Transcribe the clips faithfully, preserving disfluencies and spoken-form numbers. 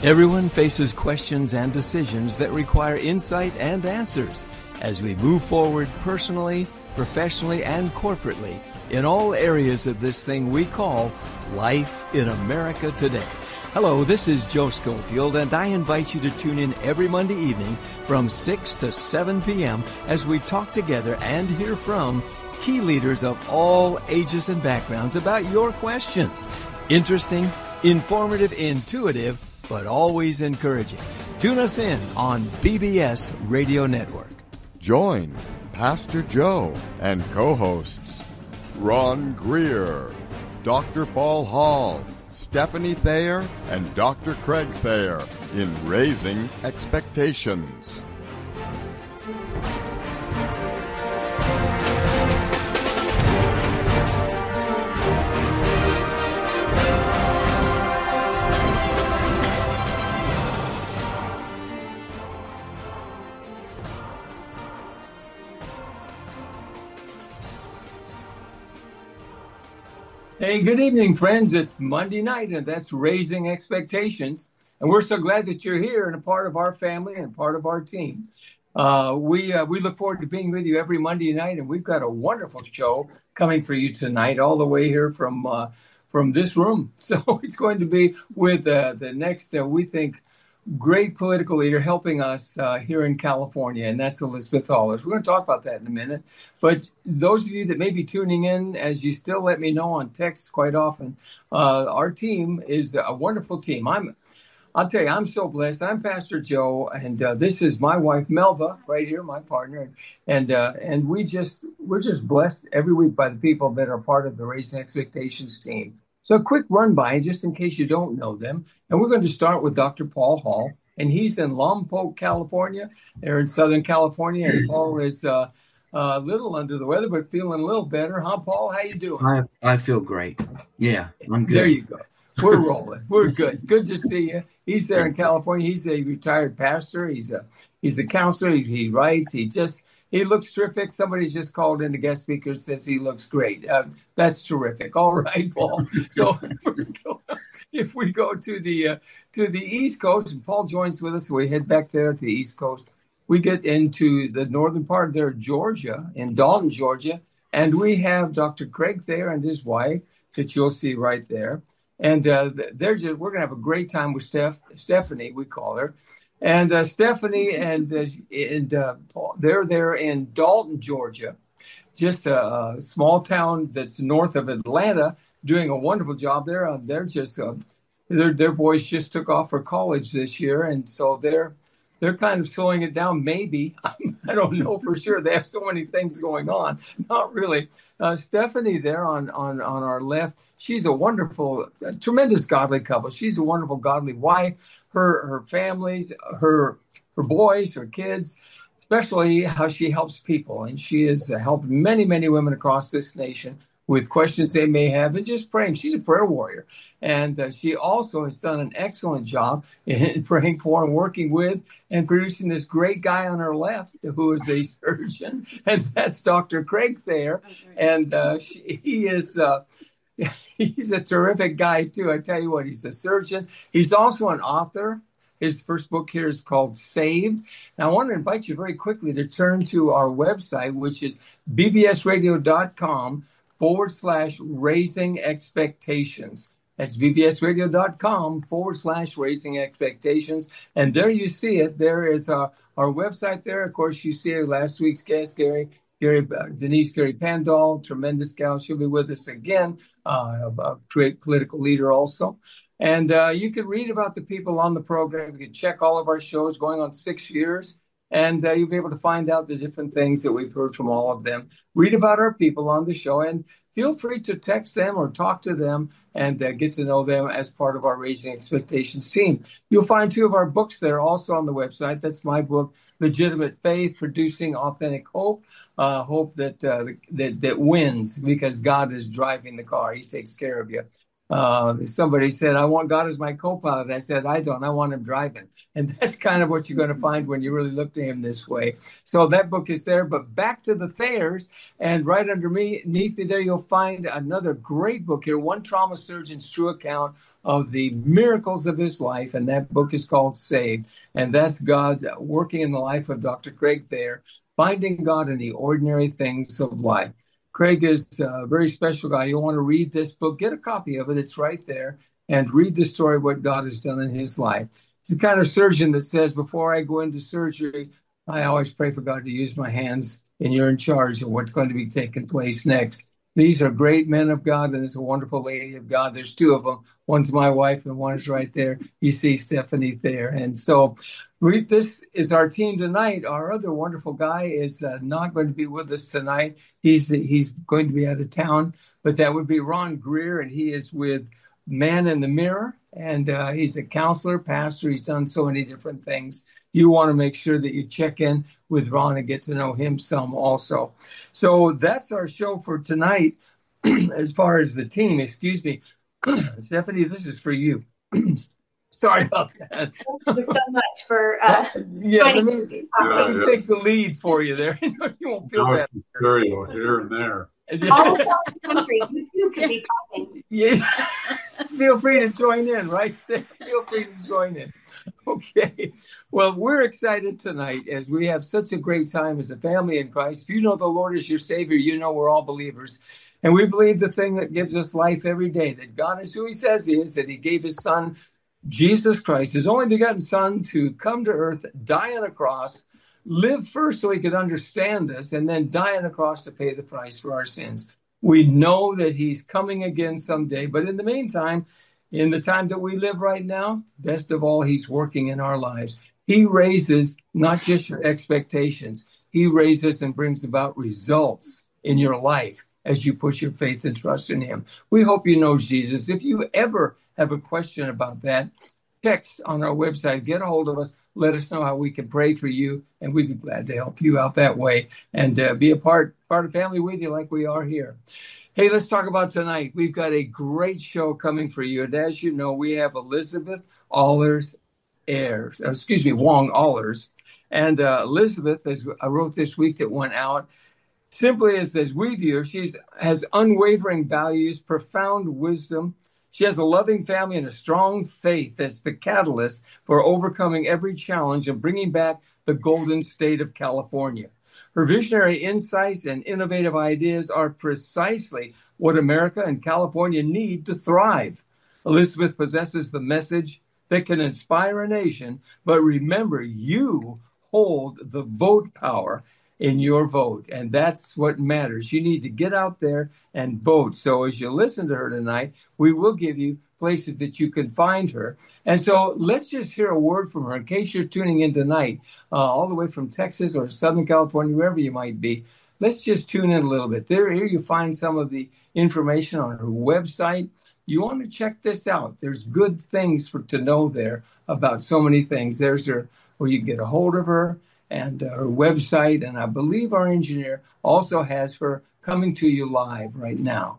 Everyone faces questions and decisions that require insight and answers as we move forward personally, professionally, and corporately in all areas of this thing we call life in America today. Hello, this is Joe Schofield, and I invite you to tune in every Monday evening from six to seven p.m. as we talk together and hear from key leaders of all ages and backgrounds about your questions. Interesting, informative, intuitive, but always encouraging. Tune us in on B B S Radio Network. Join Pastor Joe and co-hosts Ron Greer, Doctor Paul Hall, Stephanie Thayer, and Doctor Craig Thayer in Raising Expectations. Hey, good evening, friends. It's Monday night, and that's Raising Expectations. And we're so glad that you're here and a part of our family and part of our team. Uh, we uh, we look forward to being with you every Monday night, and we've got a wonderful show coming for you tonight, all the way here from uh, from this room. So it's going to be with uh, the next, uh, we think, great political leader helping us uh, here in California, and that's Elizabeth Allers. We're going to talk about that in a minute. But those of you that may be tuning in, as you still let me know on text quite often, uh, our team is a wonderful team. I'm, I'll tell you, I'm so blessed. I'm Pastor Joe, and uh, this is my wife Melva, right here, my partner, and uh, and we just we're just blessed every week by the people that are part of the Raising Expectations team. So a quick run by, just in case you don't know them. And we're going to start with Doctor Paul Hall, and he's in Lompoc, California. They're in Southern California, and Paul is uh, a little under the weather, but feeling a little better. Huh, Paul? How you doing? I I feel great. Yeah, I'm good. There you go. We're rolling. We're good. Good to see you. He's there in California. He's a retired pastor. He's a he's a counselor. He, he writes. He just he looks terrific. Somebody just called in, the guest speaker says he looks great. Uh, that's terrific. All right, Paul. So if we go to the uh, to the East Coast, and Paul joins with us, we head back there to the East Coast. We get into the northern part of there, Georgia, in Dalton, Georgia, and we have Doctor Craig Thayer and his wife that you'll see right there. And uh, they're just we're gonna have a great time with Steph, Stephanie, we call her, and uh, Stephanie and uh, and uh, Paul, they're there in Dalton, Georgia, just a, a small town that's north of Atlanta, doing a wonderful job there. Uh, they're just uh, their their boys just took off for college this year, and so they're they're kind of slowing it down. Maybe I don't know for sure. They have so many things going on. Not really. Uh, Stephanie there on on on our left. She's a wonderful, a tremendous godly couple. She's a wonderful godly wife. Her her families, her her boys, her kids, especially how she helps people. And she has helped many, many women across this nation with questions they may have and just praying. She's a prayer warrior. And uh, she also has done an excellent job in praying for and working with and producing this great guy on her left who is a surgeon. And that's Doctor Craig Thayer. And uh, she, he is... Uh, He's a terrific guy, too. I tell you what, he's a surgeon. He's also an author. His first book here is called Saved. Now, I want to invite you very quickly to turn to our website, which is bbsradio.com forward slash raising expectations. That's bbsradio.com forward slash raising expectations. And there you see it. There is our, our website there. Of course, you see last week's guest, Gary. Gary, uh, Denise Gary Pandol, tremendous gal. She'll be with us again, uh, a great political leader also. And uh, you can read about the people on the program. You can check all of our shows going on six years, and uh, you'll be able to find out the different things that we've heard from all of them. Read about our people on the show, and feel free to text them or talk to them and uh, get to know them as part of our Raising Expectations team. You'll find two of our books there also on the website. That's my book, Legitimate Faith, Producing Authentic Hope. Uh, hope that, uh, that that wins because God is driving the car. He takes care of you. Uh, somebody said, I want God as my co-pilot. I said, I don't. I want him driving. And that's kind of what you're going to find when you really look to him this way. So that book is there. But back to the Thayers, and right underneath me there, you'll find another great book here, One Trauma Surgeon's True Account of the miracles of his life, and that book is called Saved. And that's God working in the life of Doctor Craig Thayer, finding God in the ordinary things of life. Craig is a very special guy. You'll want to read this book. Get a copy of it. It's right there. And read the story of what God has done in his life. He's the kind of surgeon that says, before I go into surgery, I always pray for God to use my hands, and you're in charge of what's going to be taking place next. These are great men of God, and there's a wonderful lady of God. There's two of them. One's my wife, and one is right there. You see Stephanie there. And so we, this is our team tonight. Our other wonderful guy is uh, not going to be with us tonight. He's he's going to be out of town, but that would be Ron Greer, and he is with Man in the Mirror, and uh, he's a counselor, pastor. He's done so many different things. You want to make sure that you check in with Ron and get to know him some also. So that's our show for tonight. As far as the team, excuse me, Stephanie, this is for you. Sorry about that. Thank you so much for uh, yeah, let me, let me take the lead for you there. You won't feel bad. Material here and there. All across the country, you too could be talking. Yeah, feel free to join in, right? Feel free to join in. Okay. Well, we're excited tonight as we have such a great time as a family in Christ. If you know the Lord as your Savior, you know we're all believers. And we believe the thing that gives us life every day, that God is who he says he is, that he gave his son, Jesus Christ, his only begotten son, to come to earth, die on a cross, live first so he could understand us, and then die on a cross to pay the price for our sins. We know that he's coming again someday, but in the meantime, in the time that we live right now, best of all, he's working in our lives. He raises not just your expectations, he raises and brings about results in your life as you put your faith and trust in him. We hope you know Jesus. If you ever have a question about that, text on our website, get a hold of us, let us know how we can pray for you, and we'd be glad to help you out that way and uh, be a part, part of family with you like we are here. Hey, let's talk about tonight. We've got a great show coming for you. And as you know, we have Elizabeth Allers Ayers, uh, excuse me, Wong Allers. And uh, Elizabeth, as I wrote this week that went out, simply as, as we view her, she has unwavering values, profound wisdom. She has a loving family and a strong faith that's the catalyst for overcoming every challenge and bringing back the golden state of California. Her visionary insights and innovative ideas are precisely what America and California need to thrive. Elizabeth possesses the message that can inspire a nation, but remember, you hold the vote power in your vote, and that's what matters. You need to get out there and vote. So as you listen to her tonight, we will give you places that you can find her. And so let's just hear a word from her in case you're tuning in tonight, uh, all the way from Texas or Southern California, wherever you might be. Let's just tune in a little bit. There, here you find some of the information on her website. You want to check this out. There's good things for to know there about so many things. There's her, where you can get a hold of her, and uh, her website. And I believe our engineer also has her coming to you live right now.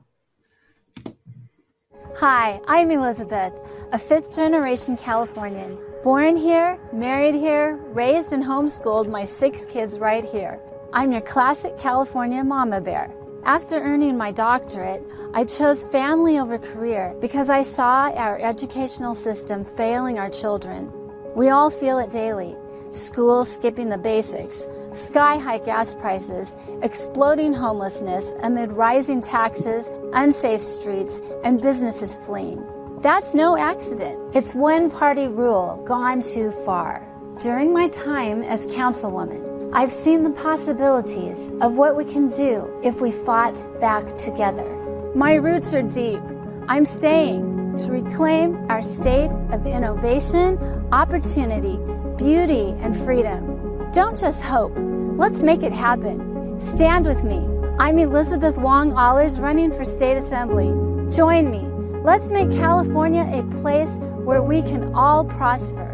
Hi, I'm Elizabeth, a fifth-generation Californian. Born here, married here, raised and homeschooled my six kids right here. I'm your classic California mama bear. After earning my doctorate, I chose family over career because I saw our educational system failing our children. We all feel it daily. Schools skipping the basics, sky-high gas prices, exploding homelessness amid rising taxes, unsafe streets, and businesses fleeing. That's no accident. It's one-party rule gone too far. During my time as councilwoman, I've seen the possibilities of what we can do if we fought back together. My roots are deep. I'm staying to reclaim our state of innovation, opportunity, beauty, and freedom. Don't just hope. Let's make it happen. Stand with me. I'm Elizabeth Wong Allers, running for state assembly. Join me. Let's make California a place where we can all prosper.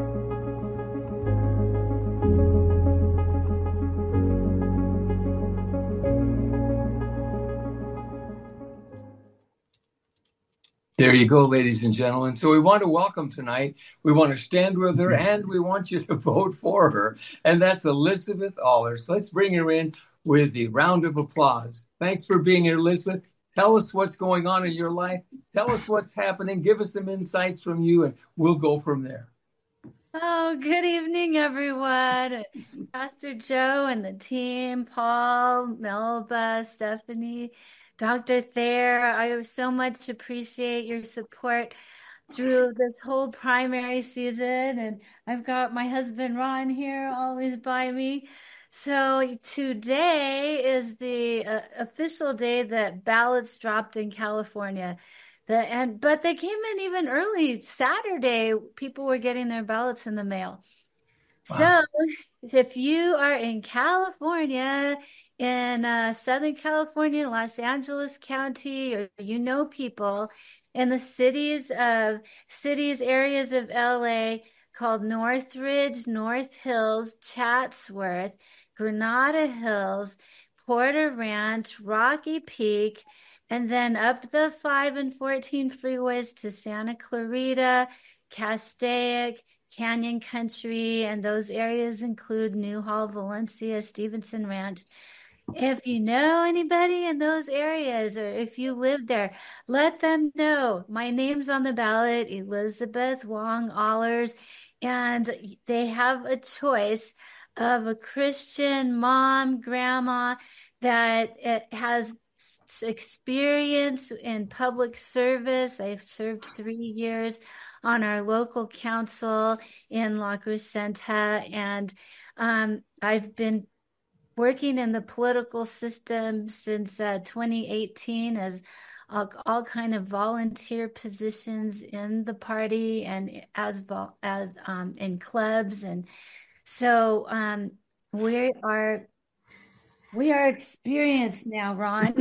There you go, ladies and gentlemen. So we want to welcome tonight. We want to stand with her, and we want you to vote for her. And that's Elizabeth Allers. Let's bring her in with the round of applause. Thanks for being here, Elizabeth. Tell us what's going on in your life. Tell us what's happening. Give us some insights from you, and we'll go from there. Oh, good evening, everyone. Pastor Joe and the team, Paul, Melba, Stephanie, Doctor Thayer, I so much appreciate your support through this whole primary season. And I've got my husband Ron here always by me. So today is the uh, official day that ballots dropped in California. The, and but they came in even early. Saturday, people were getting their ballots in the mail. Wow. So if you are in California, in uh, Southern California, Los Angeles County, or you know people in the cities of cities, areas of L A called Northridge, North Hills, Chatsworth, Granada Hills, Porter Ranch, Rocky Peak, and then up the five and fourteen freeways to Santa Clarita, Castaic, Canyon Country, and those areas include Newhall, Valencia, Stevenson Ranch. If you know anybody in those areas, or if you live there, let them know. My name's on the ballot, Elizabeth Wong Allers, and they have a choice of a Christian mom, grandma that has experience in public service. I've served three years on our local council in La Crescenta, and um, I've been working in the political system since uh, twenty eighteen as all, all kind of volunteer positions in the party and as as um, in clubs, and so um, we are we are experienced now, Ron.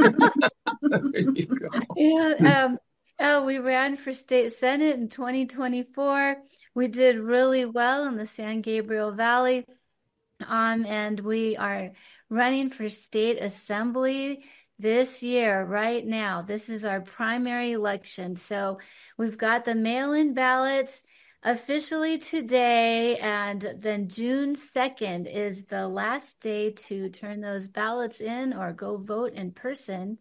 There you go. Yeah, um, oh, we ran for state senate in twenty twenty-four. We did really well in the San Gabriel Valley. Um, and we are running for state assembly this year, right now. This is our primary election. So we've got the mail-in ballots officially today, and then June second is the last day to turn those ballots in or go vote in person.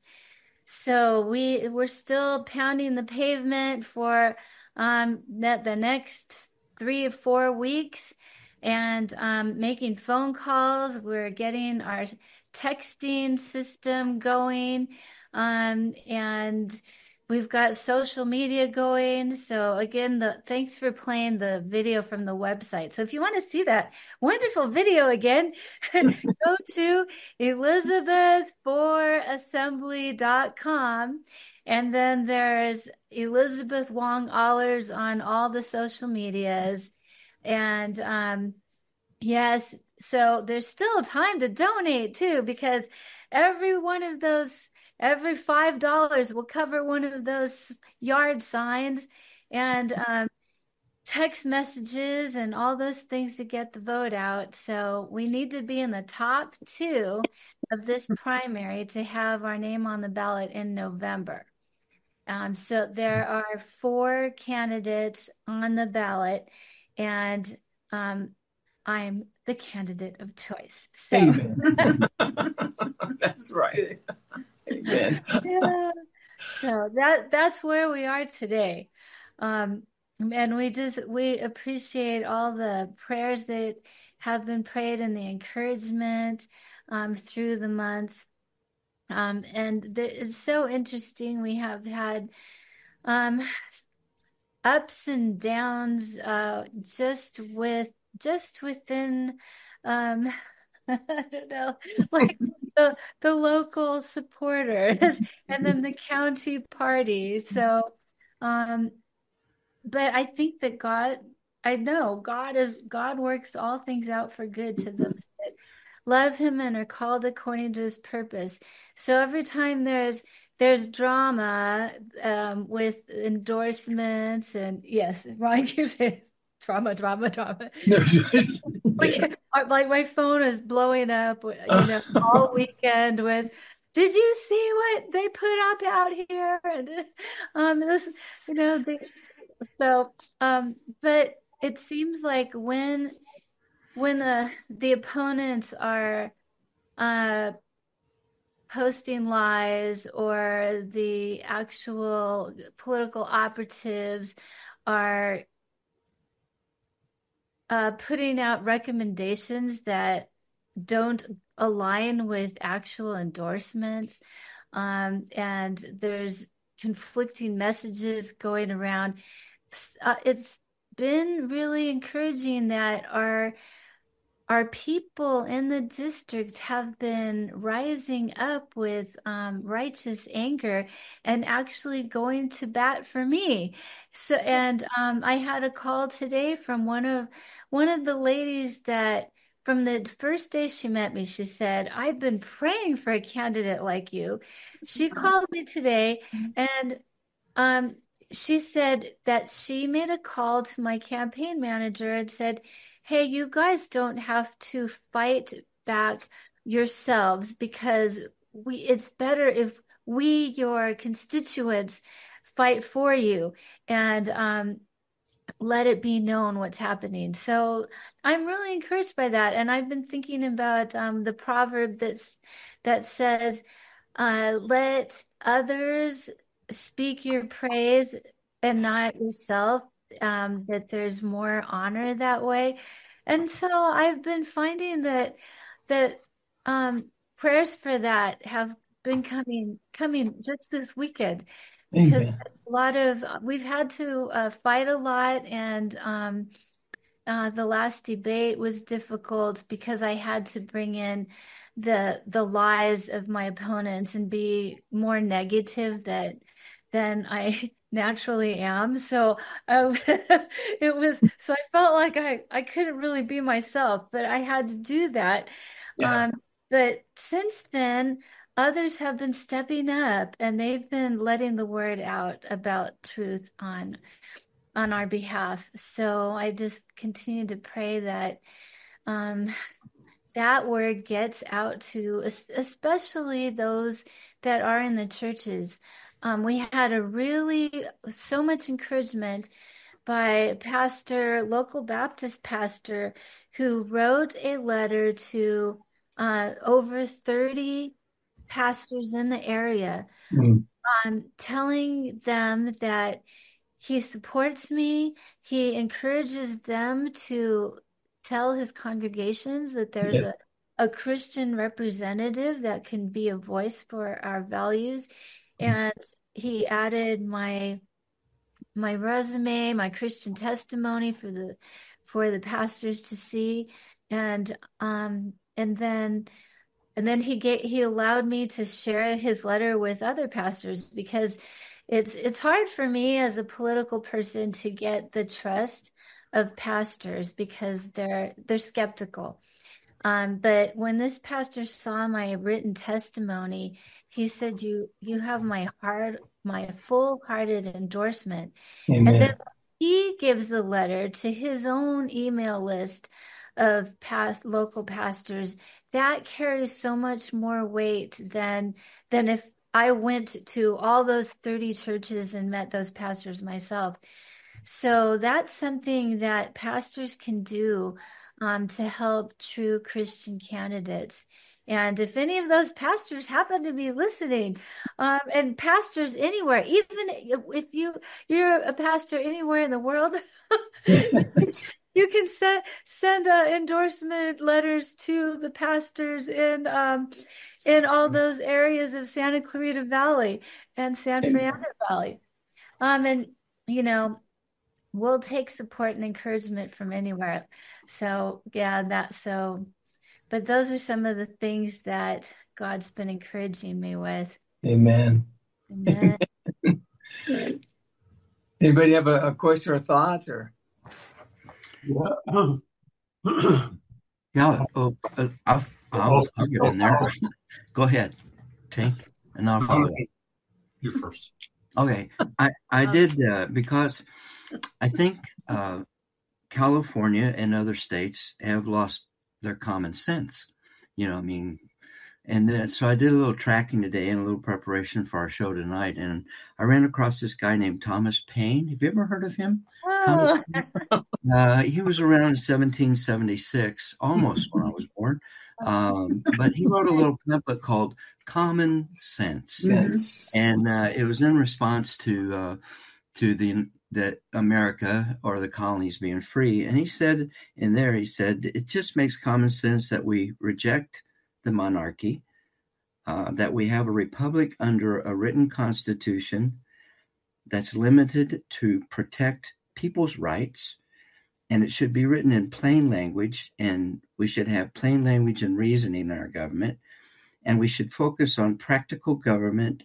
So we we're still pounding the pavement for um, that the next three or four weeks, and um, making phone calls. We're getting our texting system going, um, and we've got social media going. So again, the thanks for playing the video from the website. So if you want to see that wonderful video again, go to elizabeth for assembly dot com. And then there's Elizabeth Wong Allers on all the social medias. And um, yes, so there's still time to donate too, because every one of those, every five dollars will cover one of those yard signs and um, text messages and all those things to get the vote out. So we need to be in the top two of this primary to have our name on the ballot in November. Um, so there are four candidates on the ballot, and um, I'm the candidate of choice. So. Amen. That's right. Amen. Yeah. So that that's where we are today. Um, and we just we appreciate all the prayers that have been prayed and the encouragement um, through the months. Um, and the, it's so interesting. We have had um, ups and downs uh, just with just within um, I don't know, like the the local supporters and then the county party. So, um, but I think that God, I know God is God works all things out for good to those that love him and are called according to his purpose. So every time there's there's drama um, with endorsements and yes, Ryan keeps saying drama, drama, drama. like, like my phone is blowing up, you know, all weekend with. Did you see what they put up out here? And um, this, you know, they, so um, but it seems like when when the the opponents are uh posting lies or the actual political operatives are uh, putting out recommendations that don't align with actual endorsements. Um, and there's conflicting messages going around. Uh, it's been really encouraging that our our people in the district have been rising up with um, righteous anger and actually going to bat for me. So, and um, I had a call today from one of one of the ladies that from the first day she met me, she said, "I've been praying for a candidate like you." She called me today and um, she said that she made a call to my campaign manager and said, "Hey, you guys don't have to fight back yourselves because we it's better if we, your constituents, fight for you and um, let it be known what's happening." So I'm really encouraged by that. And I've been thinking about um, the proverb that's that says, uh, let others speak your praise and not yourself, um, that there's more honor that way. And so I've been finding that that um, prayers for that have been coming coming just this weekend because Amen. a lot of we've had to uh, fight a lot, and um, uh, the last debate was difficult because I had to bring in the the lies of my opponents and be more negative that than I naturally am. So uh, it was so I felt like I I couldn't really be myself, but I had to do that. Yeah. Um, but since then, others have been stepping up and they've been letting the word out about truth on on our behalf. So I just continue to pray that um, that word gets out to es- especially those that are in the churches. Um, we had a really so much encouragement by a pastor, local Baptist pastor, who wrote a letter to uh, over thirty pastors in the area, Mm. um, telling them that he supports me. He encourages them to tell his congregations that there's Yes. a, a Christian representative that can be a voice for our values. And he added my my resume, my Christian testimony for the for the pastors to see. And um and then and then he gave, he allowed me to share his letter with other pastors because it's it's hard for me as a political person to get the trust of pastors because they're they're skeptical. Um, but when this pastor saw my written testimony, he said, "You you have my heart, my full-hearted endorsement." And then Amen. he gives the letter to his own email list of past local pastors. That carries so much more weight than than if I went to all those thirty churches and met those pastors myself. So that's something that pastors can do um, to help true Christian candidates. And if any of those pastors happen to be listening, um, and pastors anywhere, even if, if you you're a pastor anywhere in the world, you can send send uh, endorsement letters to the pastors in um, in all those areas of Santa Clarita Valley and San Fernando Valley. Um, and you know, we'll take support and encouragement from anywhere. So yeah, that's so. But those are some of the things that God's been encouraging me with. Amen. Amen. Anybody have a, a question or thought or? Yeah. Yeah. Oh, uh, I'll, I'll, I'll get in there. Go ahead, Tink, and I'll follow up. You first. Okay. I, I did uh, because I think uh, California and other states have lost their common sense. You know, I mean, and then, so I did a little tracking today and a little preparation for our show tonight. And I ran across this guy named Thomas Paine. Have you ever heard of him? Oh. Thomas Paine? Uh, he was around in seventeen seventy-six, almost when I was born. Um, but he wrote a little pamphlet called Common Sense. Sense. And uh, it was in response to uh, to the that America or the colonies being free. And he said in there, he said, it just makes common sense that we reject the monarchy, uh, that we have a republic under a written constitution that's limited to protect people's rights. And it should be written in plain language, and we should have plain language and reasoning in our government. And we should focus on practical government,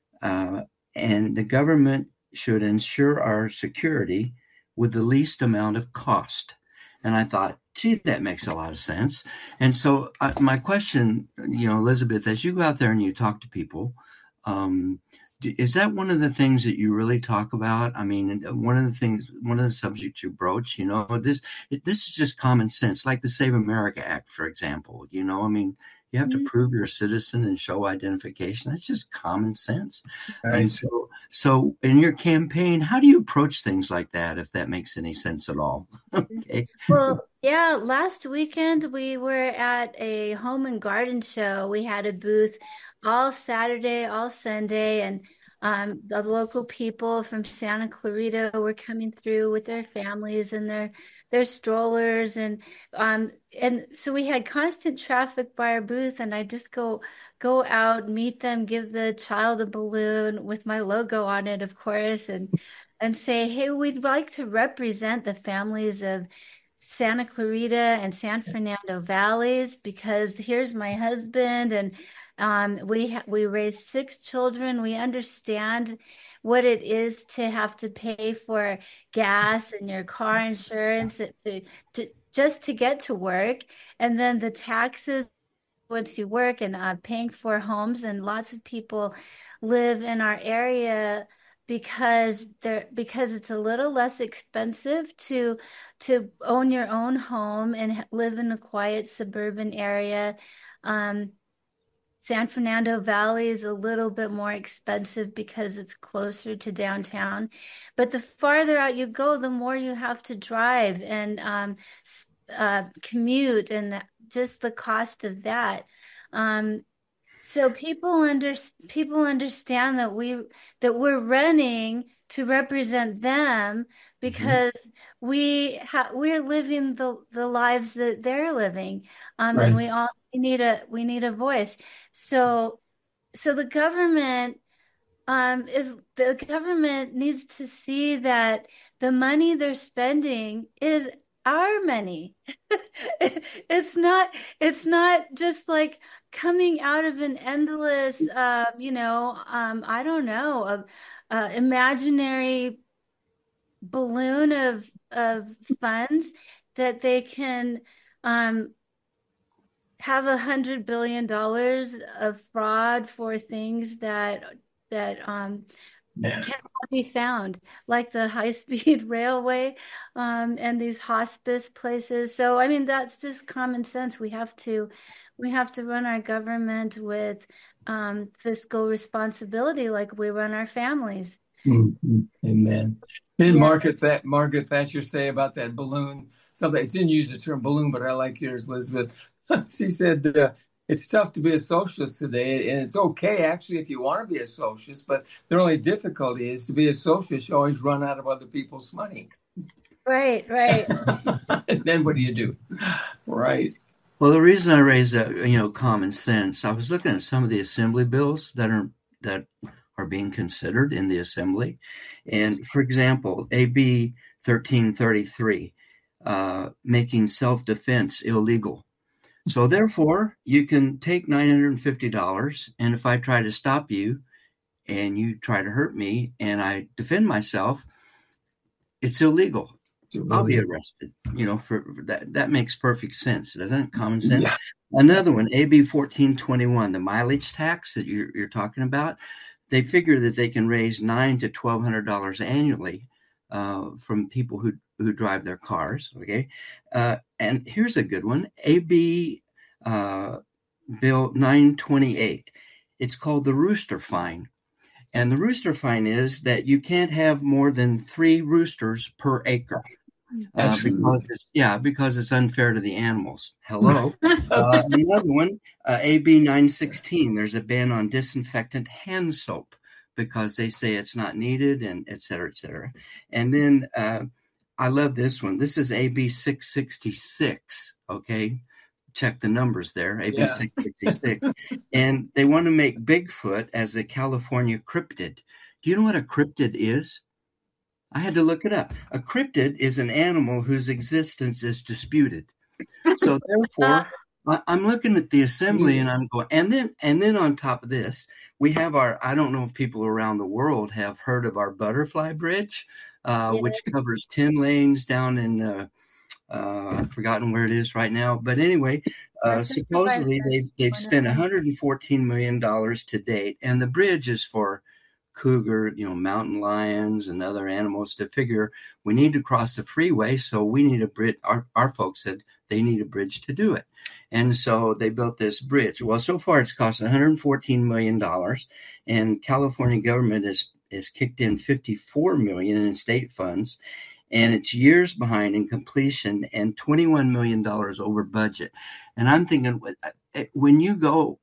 uh, and the government should ensure our security with the least amount of cost. And I thought, gee, that makes a lot of sense. And so uh, my question, you know, Elizabeth, as you go out there and you talk to people, um, is that one of the things that you really talk about? I mean, one of the things, one of the subjects you broach, you know, this this is just common sense, like the Save America Act, for example. You know, I mean, you have to prove you're a citizen and show identification. That's just common sense. Right. And so, so in your campaign, how do you approach things like that, if that makes any sense at all? Okay. Well, yeah, last weekend we were at a home and garden show. We had a booth all Saturday, all Sunday, and um, the local people from Santa Clarita were coming through with their families and their their strollers, and um, and so we had constant traffic by our booth, and I just go go out, meet them, give the child a balloon with my logo on it, of course, and and say, hey, we'd like to represent the families of Santa Clarita and San Fernando Valleys, because here's my husband, and um, we ha- we raised six children. We understand what it is to have to pay for gas and your car insurance to, to just to get to work, and then the taxes once you work, and uh, paying for homes. And lots of people live in our area because they're because it's a little less expensive to to own your own home and live in a quiet suburban area. Um, San Fernando Valley is a little bit more expensive because it's closer to downtown. But the farther out you go, the more you have to drive and um, uh, commute, and the, just the cost of that. Um, so people under people understand that we that we're running to represent them, because mm-hmm. we ha- we're living the the lives that they're living, um, right. and we all we need a we need a voice. So so the government um, is the government needs to see that the money they're spending is our money. It's not it's not just like coming out of an endless uh, you know um, I don't know a, a imaginary balloon of of funds that they can um, have a hundred billion dollars of fraud for things that that um, Yeah. cannot be found, like the high-speed railway um, and these hospice places. So, I mean, that's just common sense. We have to, we have to run our government with um, fiscal responsibility, like we run our families. Mm-hmm. Amen. Didn't yeah. Margaret that Margaret Thatcher say about that balloon? Something. It didn't use the term balloon, but I like yours, Elizabeth. She said, uh, it's tough to be a socialist today, and it's okay, actually, if you want to be a socialist, but the only difficulty is to be a socialist, you always run out of other people's money. Right, right. And then what do you do? Right. Well, the reason I raised that, you know, common sense, I was looking at some of the assembly bills that are that are being considered in the assembly. And, for example, A B thirteen thirty-three, uh, making self-defense illegal. So therefore, you can take nine hundred fifty dollars, and if I try to stop you and you try to hurt me and I defend myself, it's illegal. I'll be arrested. You know, for that that makes perfect sense, doesn't it? Common sense. Yeah. Another one, A B fourteen twenty-one, the mileage tax that you're, you're talking about. They figure that they can raise nine to twelve hundred dollars annually uh, from people who who drive their cars. Okay. Uh, and here's a good one. A B uh, Bill nine twenty-eight. It's called the rooster fine. And the rooster fine is that you can't have more than three roosters per acre. uh, because it's yeah because it's unfair to the animals. Hello, uh, another one, uh, A B nine sixteen. There's a ban on disinfectant hand soap because they say it's not needed, and et cetera, et cetera. And then uh, I love this one. This is A B six sixty-six. Okay, check the numbers there, A B six sixty-six. And they want to make Bigfoot as a California cryptid. Do you know what a cryptid is? I had to look it up. A cryptid is an animal whose existence is disputed. So therefore, I'm looking at the assembly and I'm going, and then and then on top of this, we have our, I don't know if people around the world have heard of our butterfly bridge, uh, yes. which covers ten lanes down in, uh, uh, I've forgotten where it is right now. But anyway, uh, supposedly they've, they've spent one hundred fourteen million dollars to date, and the bridge is for cougar, you know, mountain lions and other animals to figure we need to cross the freeway. So we need a bridge. Our, our folks said they need a bridge to do it. And so they built this bridge. Well, so far it's cost one hundred fourteen million dollars, and California government has, has kicked in fifty-four million dollars in state funds, and it's years behind in completion and twenty-one million dollars over budget. And I'm thinking, when you go,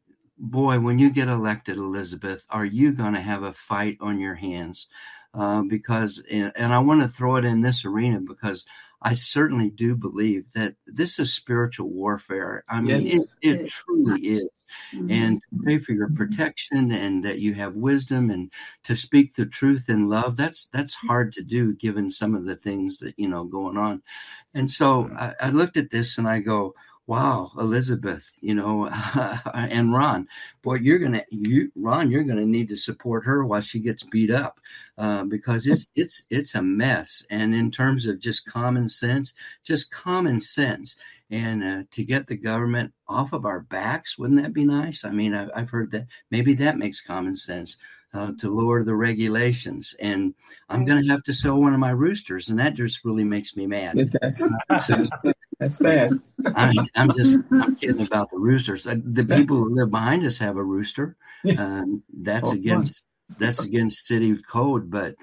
boy, when you get elected, Elizabeth, are you going to have a fight on your hands? Uh, because, and, and I want to throw it in this arena because I certainly do believe that this is spiritual warfare. I mean, yes. it, it truly is. Mm-hmm. And to pray for your protection and that you have wisdom and to speak the truth in love, that's that's hard to do given some of the things that, you know, going on. And so I, I looked at this and I go, wow, Elizabeth, you know, and Ron, boy, you're going to, you, Ron, you're going to need to support her while she gets beat up uh, because it's, it's, it's a mess. And in terms of just common sense, just common sense. And uh, to get the government off of our backs, wouldn't that be nice? I mean, I, I've heard that maybe that makes common sense. Uh, to lower the regulations, and I'm going to have to sell one of my roosters, and that just really makes me mad. That's, so, that's bad. I'm, I'm just I'm kidding about the roosters. The people who live behind us have a rooster. Um, that's oh, against fun. that's against city code, but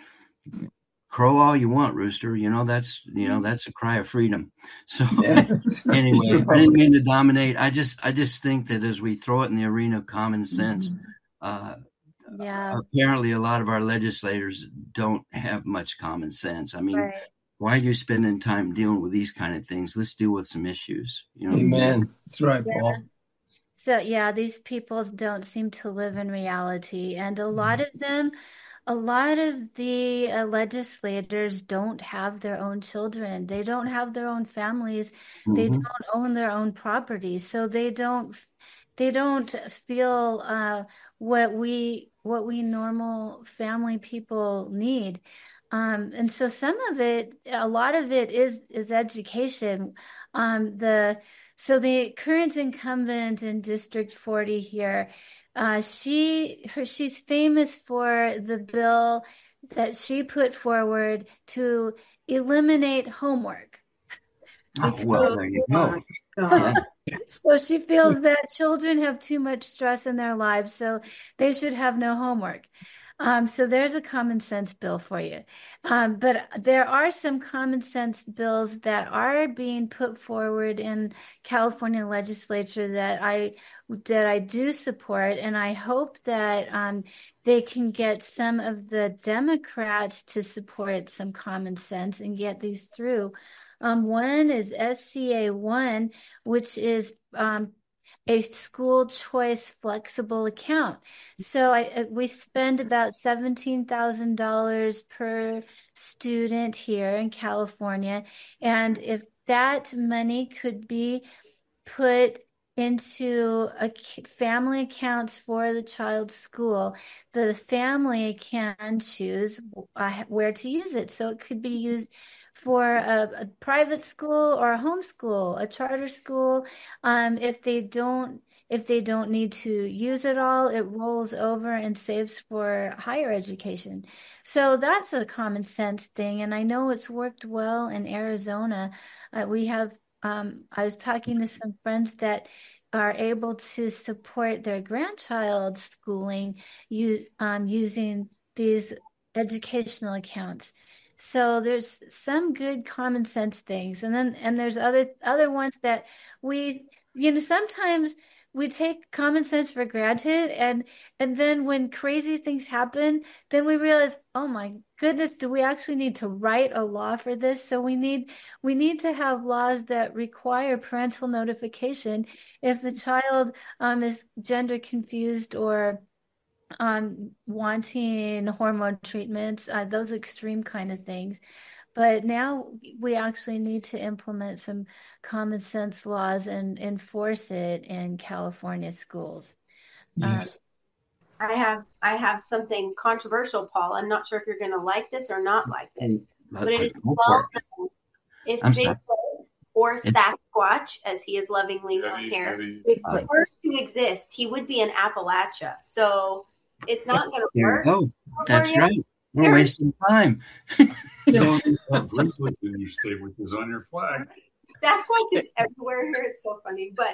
crow all you want, rooster. You know that's you know that's a cry of freedom. So yeah, anyway, I didn't mean to dominate. I just I just think that as we throw it in the arena of common sense. Mm-hmm. Uh, Yeah. Apparently, a lot of our legislators don't have much common sense. I mean, right. Why are you spending time dealing with these kind of things? Let's deal with some issues. You know? Amen. That's right, yeah. Paul. So, yeah, these people don't seem to live in reality. And a lot of them, a lot of the uh, legislators don't have their own children. They don't have their own families. Mm-hmm. They don't own their own property. So they don't They don't feel uh, what we what we normal family people need, um, and so some of it, a lot of it is is education. Um, the so the current incumbent in District forty here, uh, she her she's famous for the bill that she put forward to eliminate homework. Oh, well, there you go. Yeah. So she feels that children have too much stress in their lives, so they should have no homework. Um, so there's a common sense bill for you. Um, but there are some common sense bills that are being put forward in California legislature that I that I do support, and I hope that um, they can get some of the Democrats to support some common sense and get these through. Um, one is S C A one, which is um, a school choice flexible account. So I, we spend about seventeen thousand dollars per student here in California. And if that money could be put into a family accounts for the child's school, the family can choose uh, where to use it. So it could be used for a, a private school or a homeschool, a charter school. Um, if they don't, if they don't need to use it all, it rolls over and saves for higher education. So that's a common sense thing, and I know it's worked well in Arizona. Uh, we have. Um, I was talking to some friends that are able to support their grandchild's schooling use, um, using these educational accounts. So there's some good common sense things, and then and there's other other ones that we, you know, sometimes we take common sense for granted, and and then when crazy things happen, then we realize, oh my goodness, do we actually need to write a law for this? So we need we need to have laws that require parental notification if the child um, is gender confused or um, wanting hormone treatments, uh, those extreme kind of things. But now we actually need to implement some common sense laws and enforce it in California schools. Yes. Um, I have I have something controversial, Paul. I'm not sure if you're going to like this or not like this, but it is well known if Bigfoot or Sasquatch, as he is lovingly known here, were to exist, he would be in Appalachia. So it's not going to work. Oh, that's right. We're wasting time. Grizzlies in your state, which is on your flag. Sasquatch is everywhere here. It's so funny. But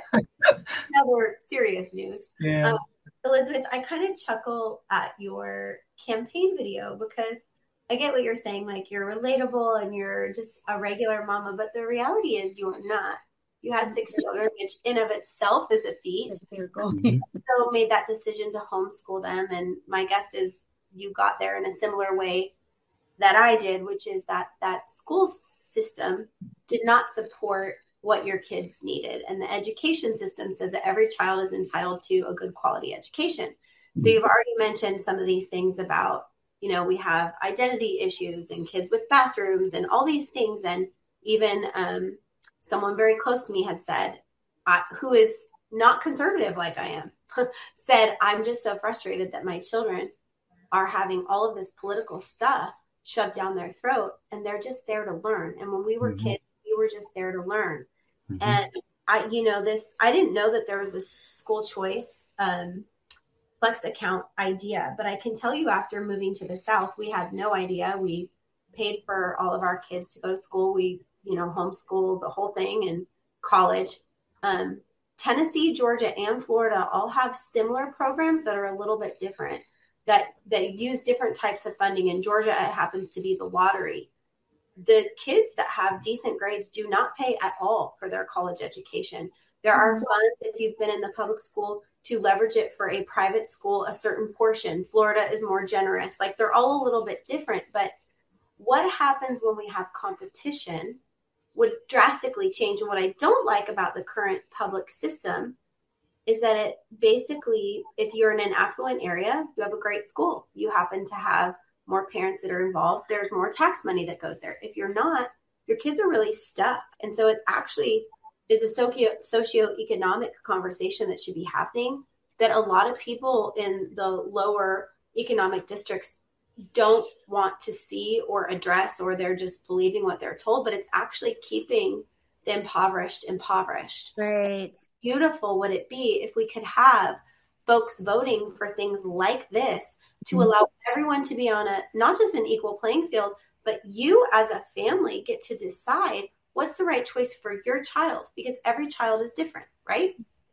another serious news. Yeah. Um, Elizabeth, I kind of chuckle at your campaign video because I get what you're saying. Like, you're relatable and you're just a regular mama. But the reality is you are not. You had six children, which in of itself is a feat. Mm-hmm. So made that decision to homeschool them. And my guess is you got there in a similar way that I did, which is that that school system did not support what your kids needed. And the education system says that every child is entitled to a good quality education. So you've already mentioned some of these things about, you know, we have identity issues and kids with bathrooms and all these things. And even um, someone very close to me had said, uh, who is not conservative like I am, said, I'm just so frustrated that my children are having all of this political stuff shoved down their throat, and they're just there to learn. And when we were mm-hmm. kids, we were just there to learn. Mm-hmm. And I, you know, this, I didn't know that there was a school choice um, flex account idea, but I can tell you after moving to the South, we had no idea. We paid for all of our kids to go to school. We, you know, homeschooled the whole thing, and college. Um, Tennessee, Georgia, and Florida all have similar programs that are a little bit different, that, that use different types of funding. In Georgia, it happens to be the lottery. The kids that have decent grades do not pay at all for their college education. There are funds, if you've been in the public school, to leverage it for a private school, a certain portion. Florida is more generous. Like, they're all a little bit different. But what happens when we have competition would drastically change. And what I don't like about the current public system is that it basically, if you're in an affluent area, you have a great school. You happen to have more parents that are involved. There's more tax money that goes there. If you're not, your kids are really stuck. And so it actually is a socio socioeconomic conversation that should be happening, that a lot of people in the lower economic districts don't want to see or address, or they're just believing what they're told, but it's actually keeping the impoverished impoverished. Right. Beautiful would it be if we could have folks voting for things like this to allow everyone to be on a, not just an equal playing field, but you as a family get to decide what's the right choice for your child, because every child is different, right?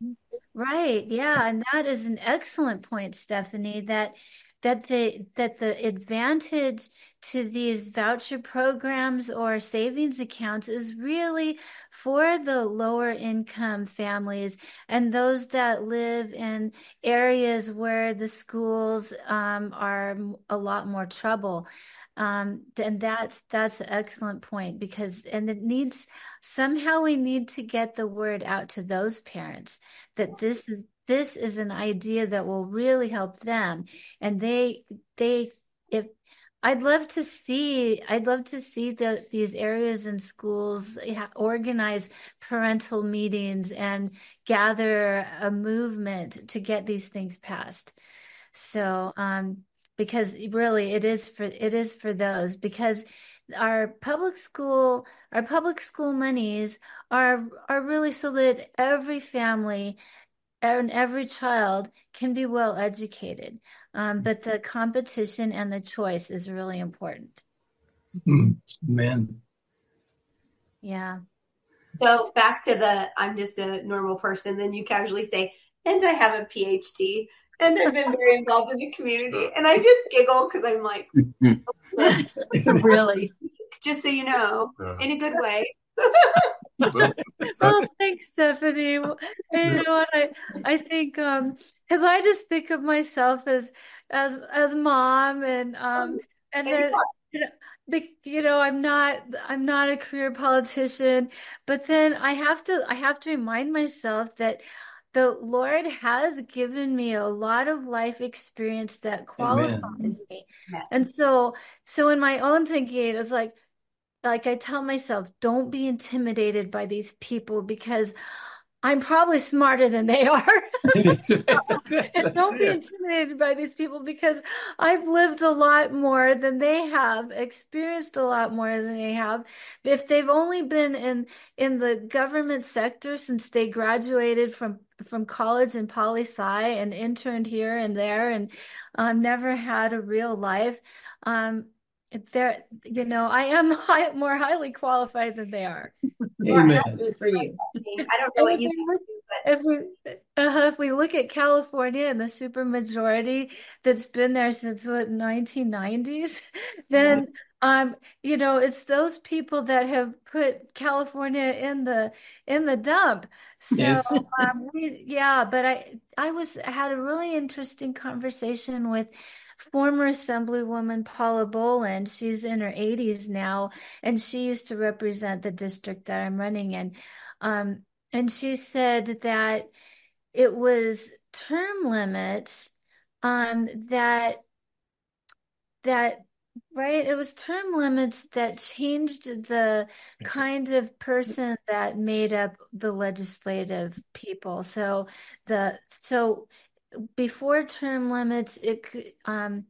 Right. Yeah. And that is an excellent point, Stephanie, that that the that the advantage to these voucher programs or savings accounts is really for the lower income families and those that live in areas where the schools um, are a lot more trouble. Um, and that's that's an excellent point, because and it needs somehow we need to get the word out to those parents that this is this is an idea that will really help them. And they they if I'd love to see I'd love to see the these areas and schools organize parental meetings and gather a movement to get these things passed. So um because really it is for it is for those, because our public school our public school monies are are really so that every family and every child can be well educated, um, but the competition and the choice is really important. Man. Yeah. So back to the I'm just a normal person, then you casually say, and I have a P H D. And I've been very involved in the community. And I just giggle because I'm like, really? just so you know, Yeah. in a good way. Oh, thanks, Stephanie. Well, and you know what? I I think um because I just think of myself as as as mom and um and And you then you know, be- you know I'm not I'm not a career politician, but then I have to I have to remind myself that the Lord has given me a lot of life experience that qualifies Amen. me. Yes. And so so in my own thinking, it's like like I tell myself, don't be intimidated by these people because I'm probably smarter than they are. That's right. That's And right. don't be Yeah. intimidated by these people because I've lived a lot more than they have, experienced a lot more than they have. If they've only been in in the government sector since they graduated from from college and poli sci and interned here and there and um, never had a real life, um, there, you know, I am high, more highly qualified than they are. Amen. Good for you. I don't know And what if you we can look, do, but if we, uh, if we look at California and the supermajority that's been there since what nineteen nineties, then um, you know, it's those people that have put California in the in the dump. So Yes. um, we, yeah, but I I was had a really interesting conversation with former Assemblywoman Paula Boland. She's in her eighties now, and she used to represent the district that I'm running in. Um, and she said that it was term limits um, that that right it was term limits that changed the kind of person that made up the legislative people. So the so before term limits, it could um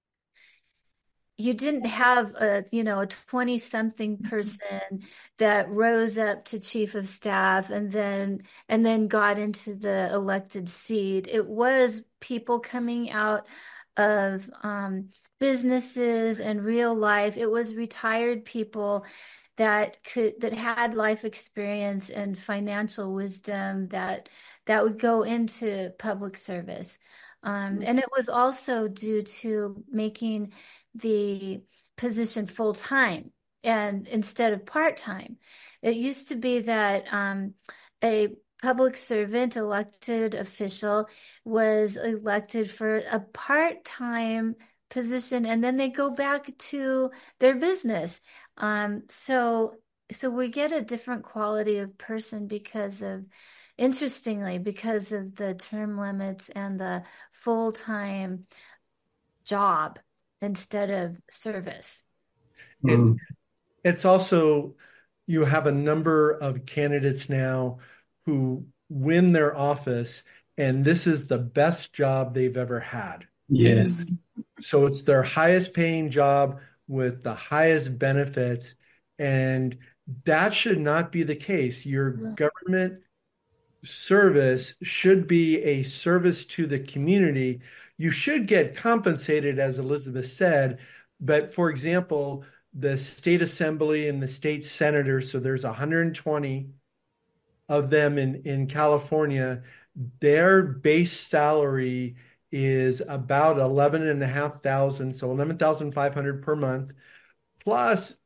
you didn't have a, you know, a twenty something person that rose up to chief of staff and then and then got into the elected seat. It was people coming out of um, businesses and real life. It was retired people that could that had life experience and financial wisdom that that would go into public service. Um, and it was also due to making the position full time and instead of part time. It used to be that um, a public servant, elected official, was elected for a part time position and then they go back to their business. Um, so, so we get a different quality of person because of, interestingly, because of the term limits and the full time job instead of service. It, Mm. it's also, you have a number of candidates now who win their office, and this is the best job they've ever had. Yes. So it's their highest paying job with the highest benefits, and that should not be the case. Your government service should be a service to the community. You should get compensated, as Elizabeth said, but for example, the state assembly and the state senators, so there's one hundred twenty of them in, in California, their base salary is about eleven and a half thousand, so eleven thousand five hundred per month, plus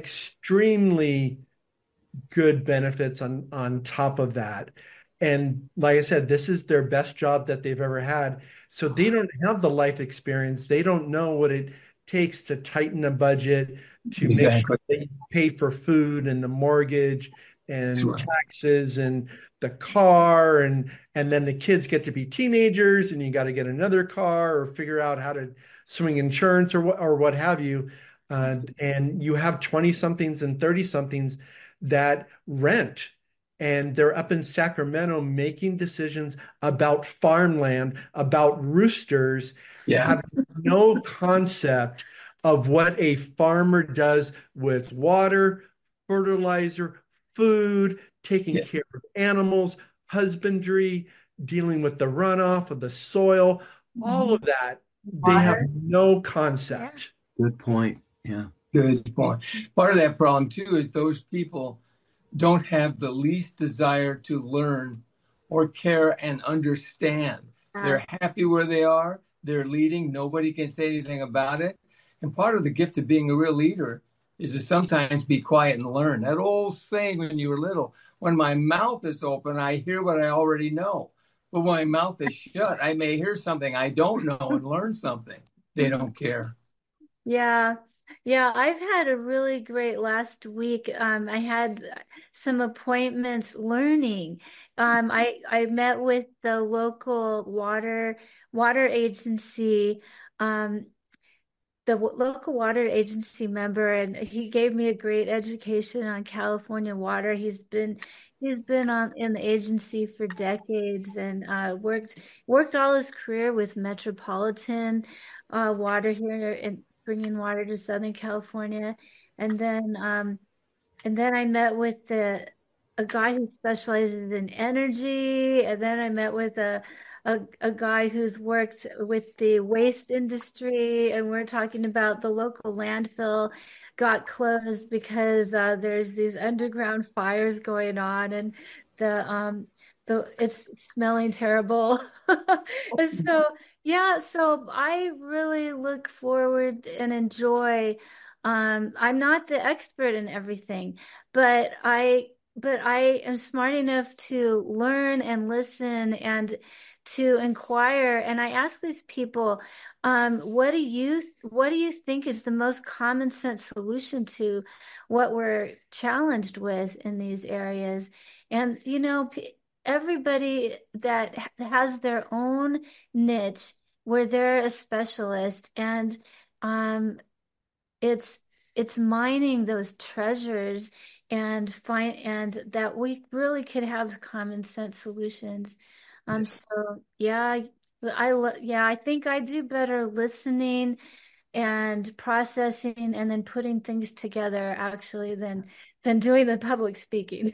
extremely good benefits on, on top of that. And like I said, this is their best job that they've ever had. So they don't have the life experience. They don't know what it takes to tighten a budget, to make Exactly. sure they pay for food and the mortgage and That's right. taxes and the car, and and then the kids get to be teenagers and you got to get another car or figure out how to swing insurance or what or what have you. Uh, and you have twenty somethings and thirty somethings that rent, and they're up in Sacramento making decisions about farmland, about roosters, Yeah. have no concept of what a farmer does with water, fertilizer, food, taking Yes. care of animals, husbandry, dealing with the runoff of the soil, all of that. They have Water. no concept. Good point. Yeah. Good point. Part of that problem too is those people don't have the least desire to learn or care and understand. They're happy where they are. They're leading. Nobody can say anything about it. And part of the gift of being a real leader is to sometimes be quiet and learn. That old saying when you were little, when my mouth is open, I hear what I already know. But when my mouth is shut, I may hear something I don't know and learn something. They don't care. Yeah. Yeah, I've had a really great last week. Um, I had some appointments learning. Um, I I met with the local water water agency, um, the w- local water agency member, and he gave me a great education on California water. He's been he's been on in the agency for decades and uh, worked worked all his career with Metropolitan uh, Water here in bringing water to Southern California, and then um, and then I met with the a guy who specializes in energy, and then I met with a a, a guy who's worked with the waste industry, and we're talking about the local landfill got closed because uh, there's these underground fires going on, and the um the it's smelling terrible. And so yeah, so I really look forward and enjoy. Um, I'm not the expert in everything, but I but I am smart enough to learn and listen and to inquire. And I ask these people, um, what do you what do you think is the most common sense solution to what we're challenged with in these areas? And you know, everybody that has their own niche where they're a specialist, and um, it's it's mining those treasures and find and that we really could have common sense solutions. Um, so yeah, I lo- yeah, I think I do better listening and processing and then putting things together actually than than doing the public speaking.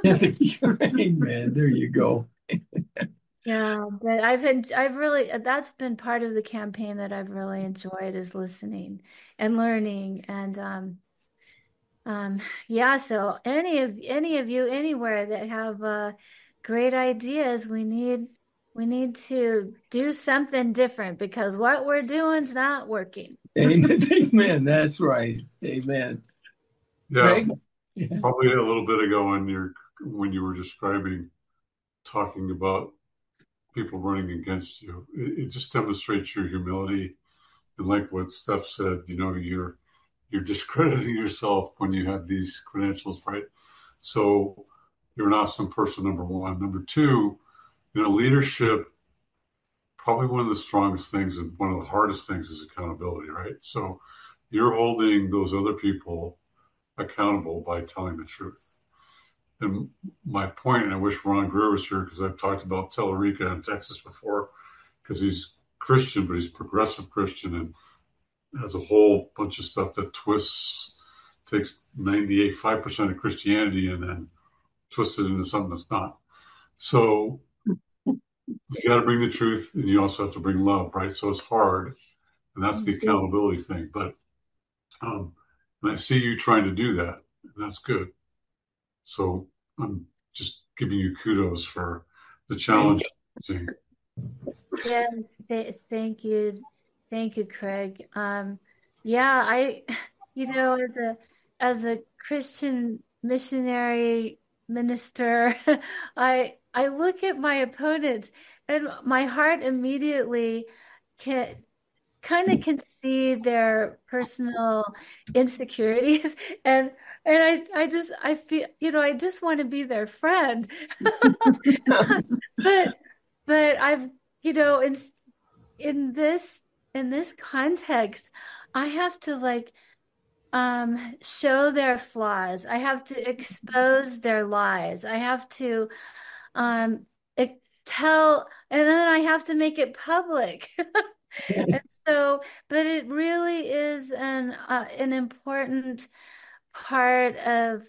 Amen. There you go. Yeah, but I've been, I've really, that's been part of the campaign that I've really enjoyed is listening and learning. And um, um, yeah, so any of any of you anywhere that have uh, great ideas, we need we need to do something different because what we're doing is not working. Amen. Amen. That's right. Amen. Yeah, Greg? Yeah. probably a little bit ago when you're when you were describing talking about people running against you, it, it just demonstrates your humility. And like what Steph said, you know, you're you're discrediting yourself when you have these credentials, right? So you're an awesome person, number one. Number two, you know, leadership, probably one of the strongest things and one of the hardest things is accountability, right? So you're holding those other people accountable by telling the truth. And my point, and I wish Ron Greer was here because I've talked about Tellurica in Texas before, because he's Christian, but he's progressive Christian and has a whole bunch of stuff that twists, takes ninety-eight, five percent of Christianity and then twists it into something that's not. So you got to bring the truth and you also have to bring love, right? So it's hard. And that's the accountability thing. But um, and I see you trying to do that. And that's good. So I'm just giving you kudos for the challenge. Yes, th thank you. Thank you, Craig. Um, yeah, I, you know, as a as a Christian missionary minister, I I look at my opponents and my heart immediately can kind of can see their personal insecurities and and I I just I feel, you know, I just want to be their friend. But but I've, you know, in in this in this context, I have to like um show their flaws. I have to expose their lies. I have to um e- tell, and then I have to make it public. And so, but it really is an uh, an important part of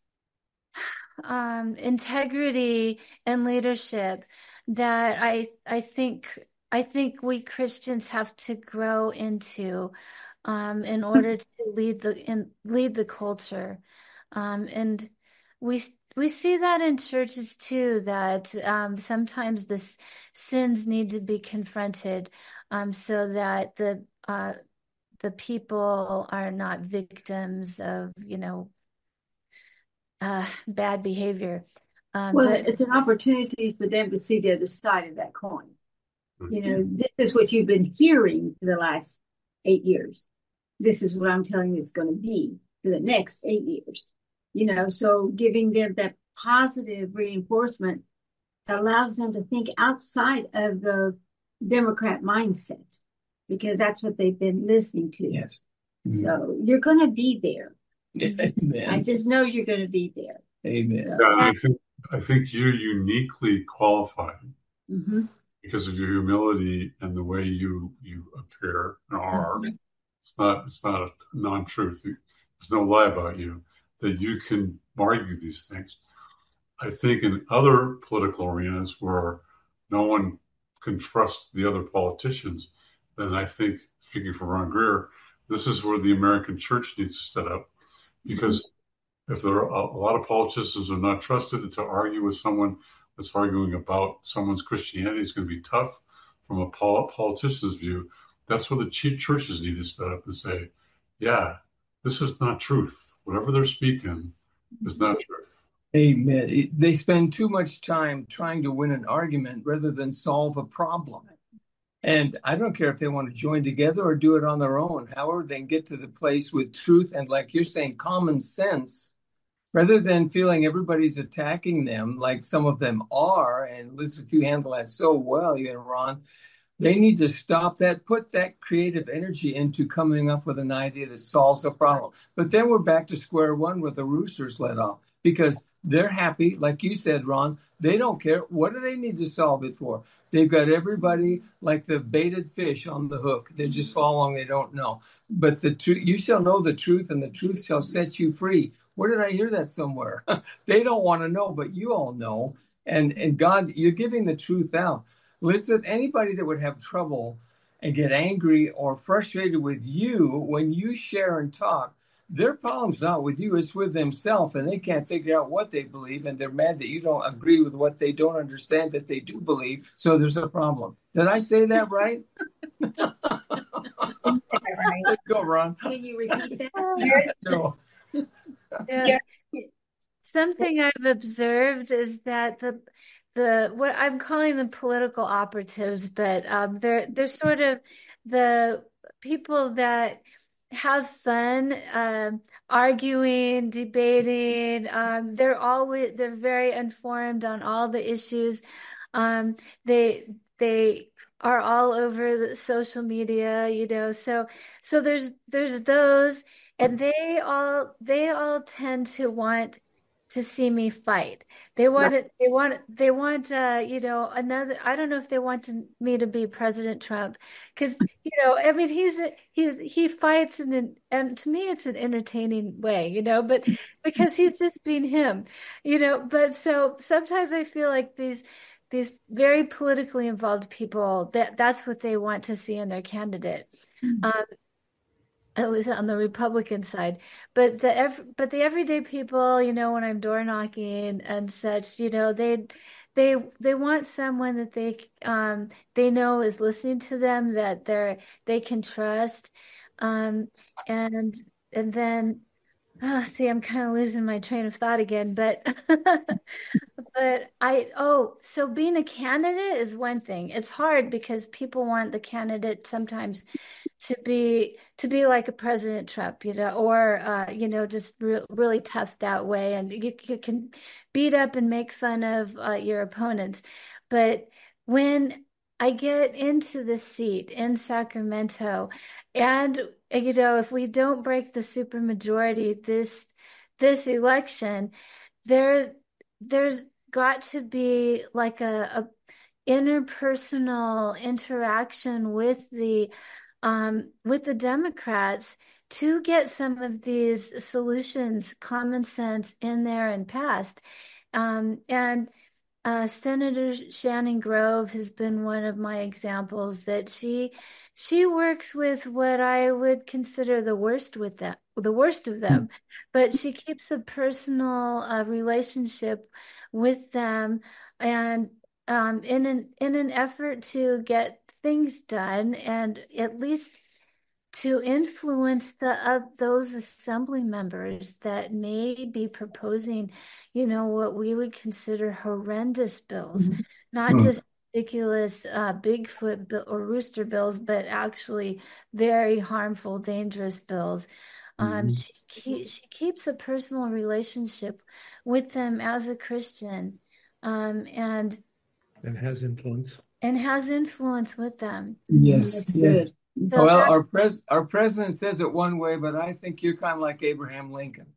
um, integrity and leadership that I I think I think we Christians have to grow into um, in order to lead the in lead the culture, um, and we we see that in churches too. That um, sometimes the s- sins need to be confronted, um, so that the uh, the people are not victims of, you know, uh, bad behavior. Um, well, but it's an opportunity for them to see the other side of that coin. You know, this is what you've been hearing for the last eight years. This is what I'm telling you it's going to be for the next eight years. You know, so giving them that positive reinforcement allows them to think outside of the Democrat mindset, because that's what they've been listening to. Yes. So you're going to be there. Amen. I just know you're going to be there. Amen. So, Yeah, and I think I think you're uniquely qualified mm-hmm. because of your humility and the way you you appear and are. Mm-hmm. It's not it's not a non-truth. There's no lie about you, that you can argue these things. I think in other political arenas where no one can trust the other politicians, then I think, speaking for Ron Greer, this is where the American church needs to step up. Because if there are a, a lot of politicians are not trusted, to argue with someone that's arguing about someone's Christianity is going to be tough from a pol- politician's view. That's where the churches need to step up and say, yeah, this is not truth. Whatever they're speaking is not truth. Amen. It- They spend too much time trying to win an argument rather than solve a problem. And I don't care if they want to join together or do it on their own. However, they can get to the place with truth and, like you're saying, common sense, rather than feeling everybody's attacking them like some of them are. And Elizabeth, you handle that so well, you and Ron. They need to stop that, put that creative energy into coming up with an idea that solves a problem. But then we're back to square one with the roosters let off, because they're happy. Like you said, Ron, they don't care. What do they need to solve it for? They've got everybody like the baited fish on the hook. They just follow along. They don't know. But the truth, you shall know the truth, and the truth shall set you free. Where did I hear that somewhere? They don't want to know, but you all know. And, and God, you're giving the truth out. Elizabeth, anybody that would have trouble and get angry or frustrated with you when you share and talk, their problem's not with you, it's with themselves, and they can't figure out what they believe, and they're mad that you don't agree with what they don't understand that they do believe, so there's a problem. Did I say that right? Right. Go, Ron. Can you repeat that? No. Yeah. Something I've observed is that the the what I'm calling the political operatives, but um, they're they're sort of the people that have fun um, arguing, debating. Um, they're always they're very informed on all the issues. Um, they they are all over the social media, you know. So so there's there's those, and they all they all tend to want to see me fight. They want it, they want they want uh, you know, another. I don't know if they want to, me to be President Trump, because you know, I mean, he's a, he's he fights in an, and to me it's an entertaining way, you know, but because he's just being him, you know. But so sometimes I feel like these these very politically involved people, that that's what they want to see in their candidate. Um, at least on the Republican side, but the ev but the everyday people, you know, when I'm door knocking and such, you know, they they they want someone that they um they know is listening to them, that they're they can trust, um and and then oh, see, I'm kind of losing my train of thought again, but but I oh, so being a candidate is one thing. It's hard because people want the candidate sometimes to be to be like a President Trump, you know, or uh, you know, just re really tough that way, and you, you can beat up and make fun of uh, your opponents. But when I get into the seat in Sacramento, and you know, if we don't break the supermajority this this election, there there's got to be like a, a interpersonal interaction with the um, with the Democrats to get some of these solutions, common sense, in there and passed. Um, and uh, Senator Shannon Grove has been one of my examples, that she she works with what I would consider the worst with that, the worst of them, but she keeps a personal uh, relationship with them, and um, in an in an effort to get things done, and at least to influence the uh, those assembly members that may be proposing, you know, what we would consider horrendous bills, mm-hmm. not mm-hmm. just ridiculous uh, Bigfoot bill or rooster bills, but actually very harmful, dangerous bills. Um, mm-hmm. she, keep, she keeps a personal relationship with them as a Christian, um, and and has influence and has influence with them. Yes, that's yeah. good. So well, that, our pres our president says it one way, but I think you're kind of like Abraham Lincoln.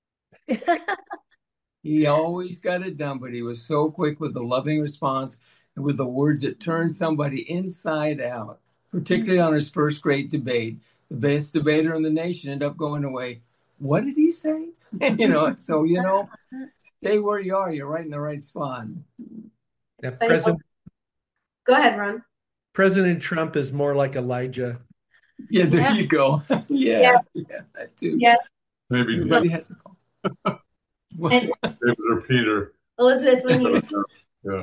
He always got it done, but he was so quick with the loving response and with the words that turned somebody inside out, particularly mm-hmm. on his first great debate. The best debater in the nation ended up going away. What did he say? You know, so, you know, stay where you are. You're right in the right spot. Yeah, President, Go ahead, Ron. President Trump is more like Elijah. Yeah, there yeah. you go. yeah, yeah, yeah, that too. Yeah. Maybe everybody has to call. David or Peter. Elizabeth, when you yeah.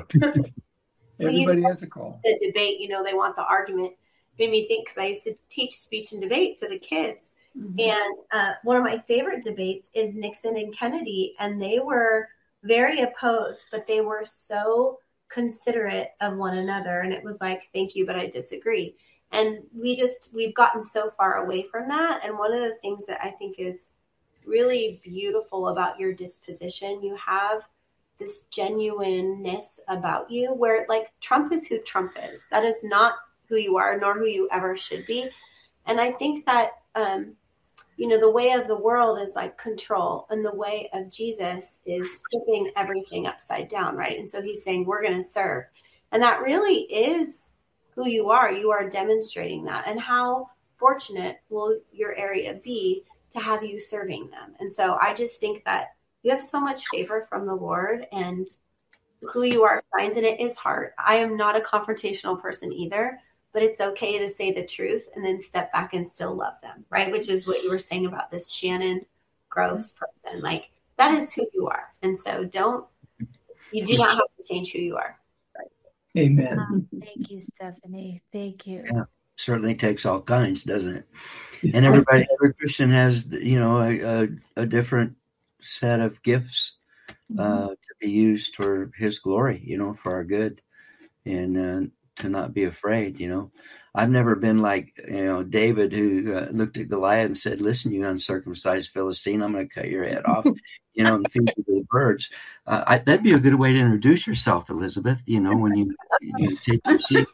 everybody has to call. The debate, you know, they want the argument. Made me think because I used to teach speech and debate to the kids, mm-hmm. and uh, one of my favorite debates is Nixon and Kennedy, and they were very opposed, but they were so considerate of one another, and it was like, thank you, but I disagree. And we just we've gotten so far away from that. And one of the things that I think is really beautiful about your disposition, you have this genuineness about you where, like, Trump is who Trump is. That is not who you are, nor who you ever should be. And I think that um you know, the way of the world is like control, and the way of Jesus is flipping everything upside down, right? And so he's saying, we're going to serve. And that really is who you are. You are demonstrating that. And how fortunate will your area be to have you serving them? And so I just think that you have so much favor from the Lord, and who you are shines, and it is hard. I am not a confrontational person either, but it's okay to say the truth and then step back and still love them, right? Which is what you were saying about this Shannon Groves person. Like, that is who you are. And so don't, you do not have to change who you are. Right? Amen. Um, thank you, Stephanie. Thank you. Yeah, certainly takes all kinds, doesn't it? And everybody, every Christian has, you know, a, a, a different set of gifts uh, mm-hmm. to be used for his glory, you know, for our good. And, uh, to not be afraid, you know. I've never been like, you know, David, who uh, looked at Goliath and said, listen, you uncircumcised Philistine, I'm going to cut your head off, you know, and feed you the birds. Uh, I, that'd be a good way to introduce yourself, Elizabeth, you know, when you, you take your seat.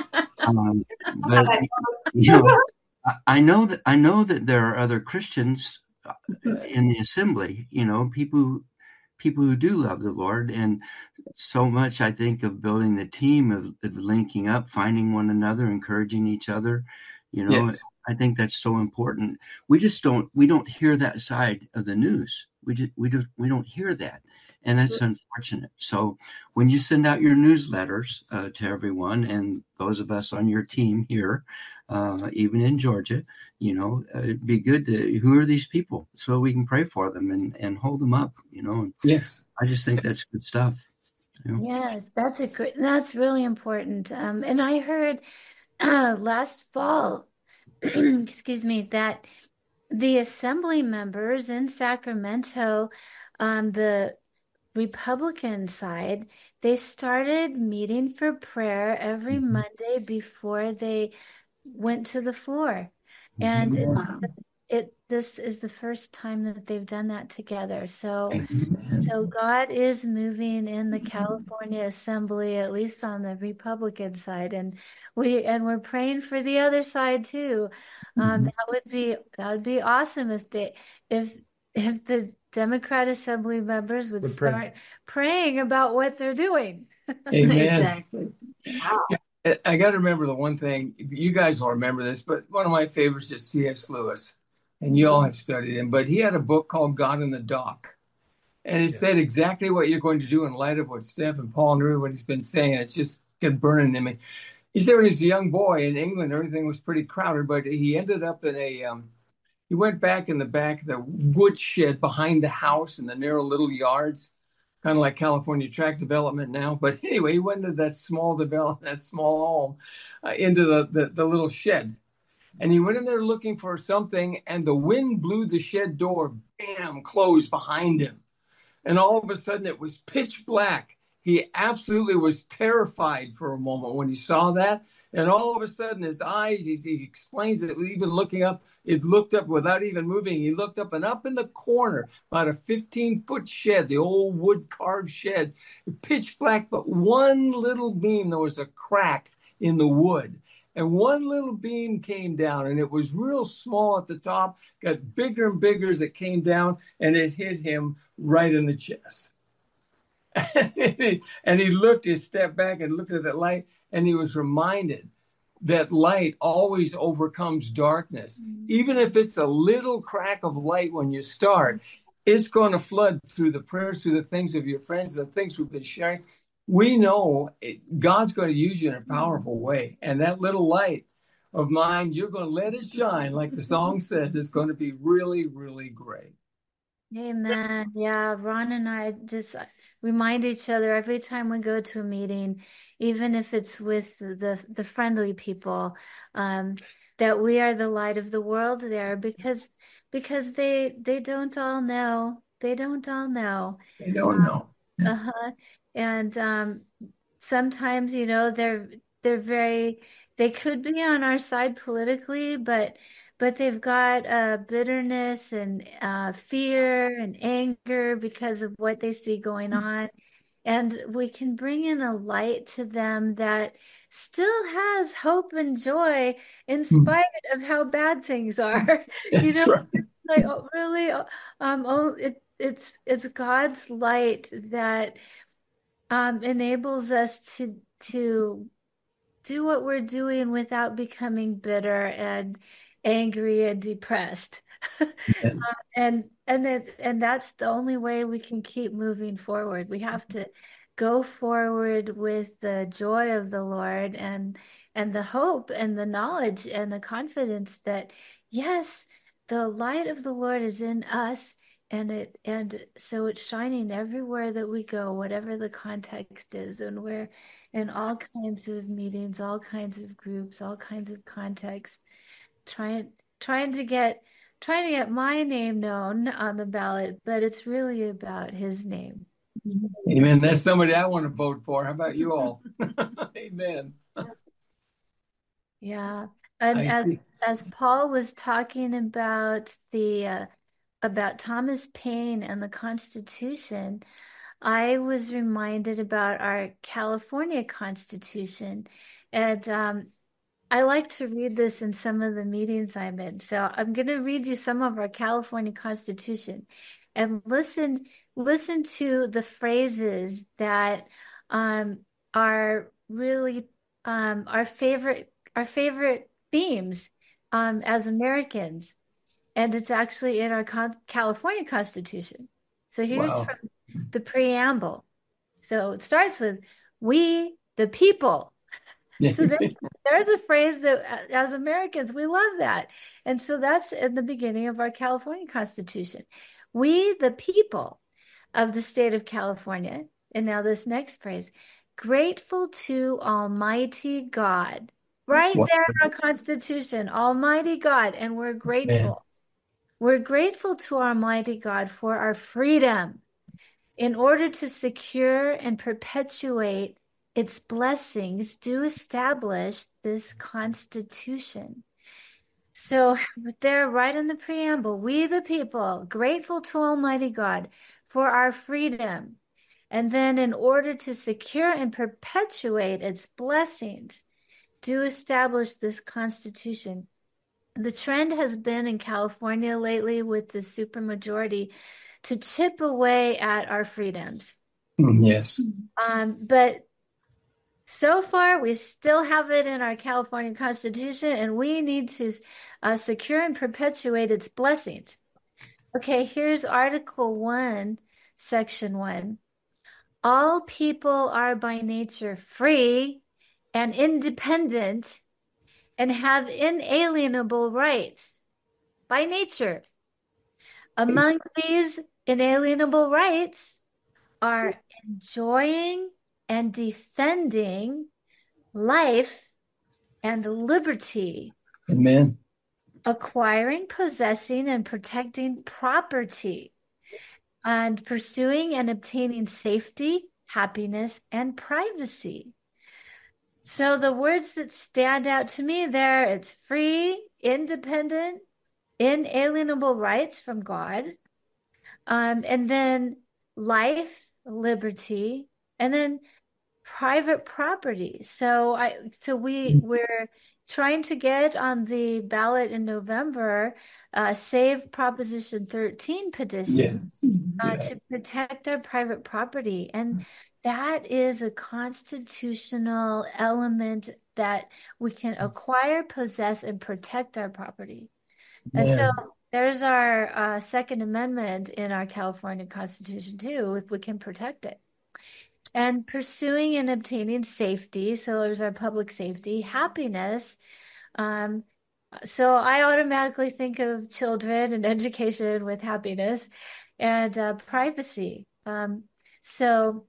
Um, but, you know, I, I know that I know that there are other Christians in the assembly, you know, people people who do love the Lord. And so much, I think, of building the team, of, of linking up, finding one another, encouraging each other. You know, yes. I think that's so important. We just don't, we don't hear that side of the news. We just, we just, we don't hear that. And that's unfortunate. So when you send out your newsletters uh, to everyone, and those of us on your team here, uh, even in Georgia, you know, uh, it'd be good to, who are these people? So we can pray for them and, and hold them up, you know. Yes. I just think that's good stuff. You know? Yes, that's a great, that's really important. Um, and I heard uh, last fall, excuse me, that the assembly members in Sacramento, um, the Republican side, they started meeting for prayer every mm-hmm. Monday before they went to the floor. And wow. it, it this is the first time that they've done that together. So Amen. So God is moving in the California Assembly, at least on the Republican side, and we and we're praying for the other side too. Um, that would be that would be awesome if they if if the Democrat Assembly members would start pray. praying about what they're doing. Amen. Exactly. Wow. I got to remember the one thing, you guys will remember this, but one of my favorites is C S Lewis, and you all have studied him, but he had a book called God in the Dock. And it yeah. said exactly what you're going to do in light of what Steph and Paul knew, what he's been saying. It's just been burning in me. He said when he was a young boy in England, everything was pretty crowded, but he ended up in a, um, he went back in the back of the wood shed behind the house in the narrow little yards, kind of like California tract development now. But anyway, he went into that small development, that small home, uh, into the, the, the little shed. And he went in there looking for something, and the wind blew the shed door, bam, closed behind him. And all of a sudden it was pitch black. He absolutely was terrified for a moment when he saw that. And all of a sudden his eyes, he, he explains it, even looking up, it looked up without even moving. He looked up, and up in the corner, about a fifteen foot shed, the old wood carved shed, pitch black, but one little beam, there was a crack in the wood. And one little beam came down, and it was real small at the top, got bigger and bigger as it came down, and it hit him right in the chest. And he looked, he stepped back and looked at that light, and he was reminded that light always overcomes darkness. Even if it's a little crack of light when you start, it's going to flood through the prayers, through the things of your friends, the things we've been sharing. We know it, God's going to use you in a powerful way. And that little light of mine, you're going to let it shine. Like the song says, it's going to be really, really great. Amen. Yeah, Ron and I just remind each other every time we go to a meeting, even if it's with the the friendly people, um, that we are the light of the world there, because because they they don't all know. They don't all know. They don't know. Um, uh-huh. And um, sometimes, you know, they're they're very they could be on our side politically, but but they've got uh, bitterness and uh, fear and anger because of what they see going on. And we can bring in a light to them that still has hope and joy in spite of how bad things are. You That's know, right. like, oh, really, oh, um, oh, it, it's it's God's light that um, enables us to to do what we're doing without becoming bitter and angry and depressed. Yeah. Uh, and and it, and that's the only way we can keep moving forward. We have to go forward with the joy of the Lord and and the hope and the knowledge and the confidence that yes, the light of the Lord is in us, and it and so it's shining everywhere that we go, whatever the context is. And we're in all kinds of meetings, all kinds of groups, all kinds of contexts, trying trying to get trying to get my name known on the ballot, but it's really about his name. Amen. That's somebody I want to vote for. How about you all? Amen. Yeah. And I as see. as Paul was talking about the uh, about Thomas Paine and the Constitution, I was reminded about our California Constitution. And um, I like to read this in some of the meetings I'm in. So I'm going to read you some of our California Constitution, and listen listen to the phrases that um, are really um, our favorite our favorite themes um, as Americans. And it's actually in our Con- California Constitution. So here's Wow. from the preamble. So it starts with, "We the people." So there's, there's a phrase that as Americans, we love that. And so that's in the beginning of our California Constitution. "We the people of the state of California." And now this next phrase, "grateful to Almighty God." Right Wow. there in our Constitution, Almighty God. And we're grateful. Man. We're grateful to Almighty God for our freedom in order to secure and perpetuate its blessings. Do establish this Constitution. So there, right in the preamble, "we the people, grateful to Almighty God for our freedom." And then in order to secure and perpetuate its blessings, do establish this Constitution. The trend has been in California lately with the supermajority to chip away at our freedoms. Yes. Um, but so far, we still have it in our California Constitution, and we need to uh, secure and perpetuate its blessings. Okay, here's Article one, Section one. "All people are by nature free and independent and have inalienable rights by nature. Among these inalienable rights are enjoying and defending life and liberty, Amen. acquiring, possessing, and protecting property, and pursuing and obtaining safety, happiness, and privacy. So the words that stand out to me there, it's free, independent, inalienable rights from God, um, and then life, liberty, and then private property. So I, so we we're trying to get on the ballot in November, uh, Save Proposition thirteen petition, Yes. uh, Yeah. to protect our private property, and that is a constitutional element that we can acquire, possess, and protect our property. And so Yeah. there's our uh, Second Amendment in our California Constitution too, if we can protect it. And pursuing and obtaining safety, so there's our public safety, happiness. Um, so I automatically think of children and education with happiness, and uh, privacy. Um, so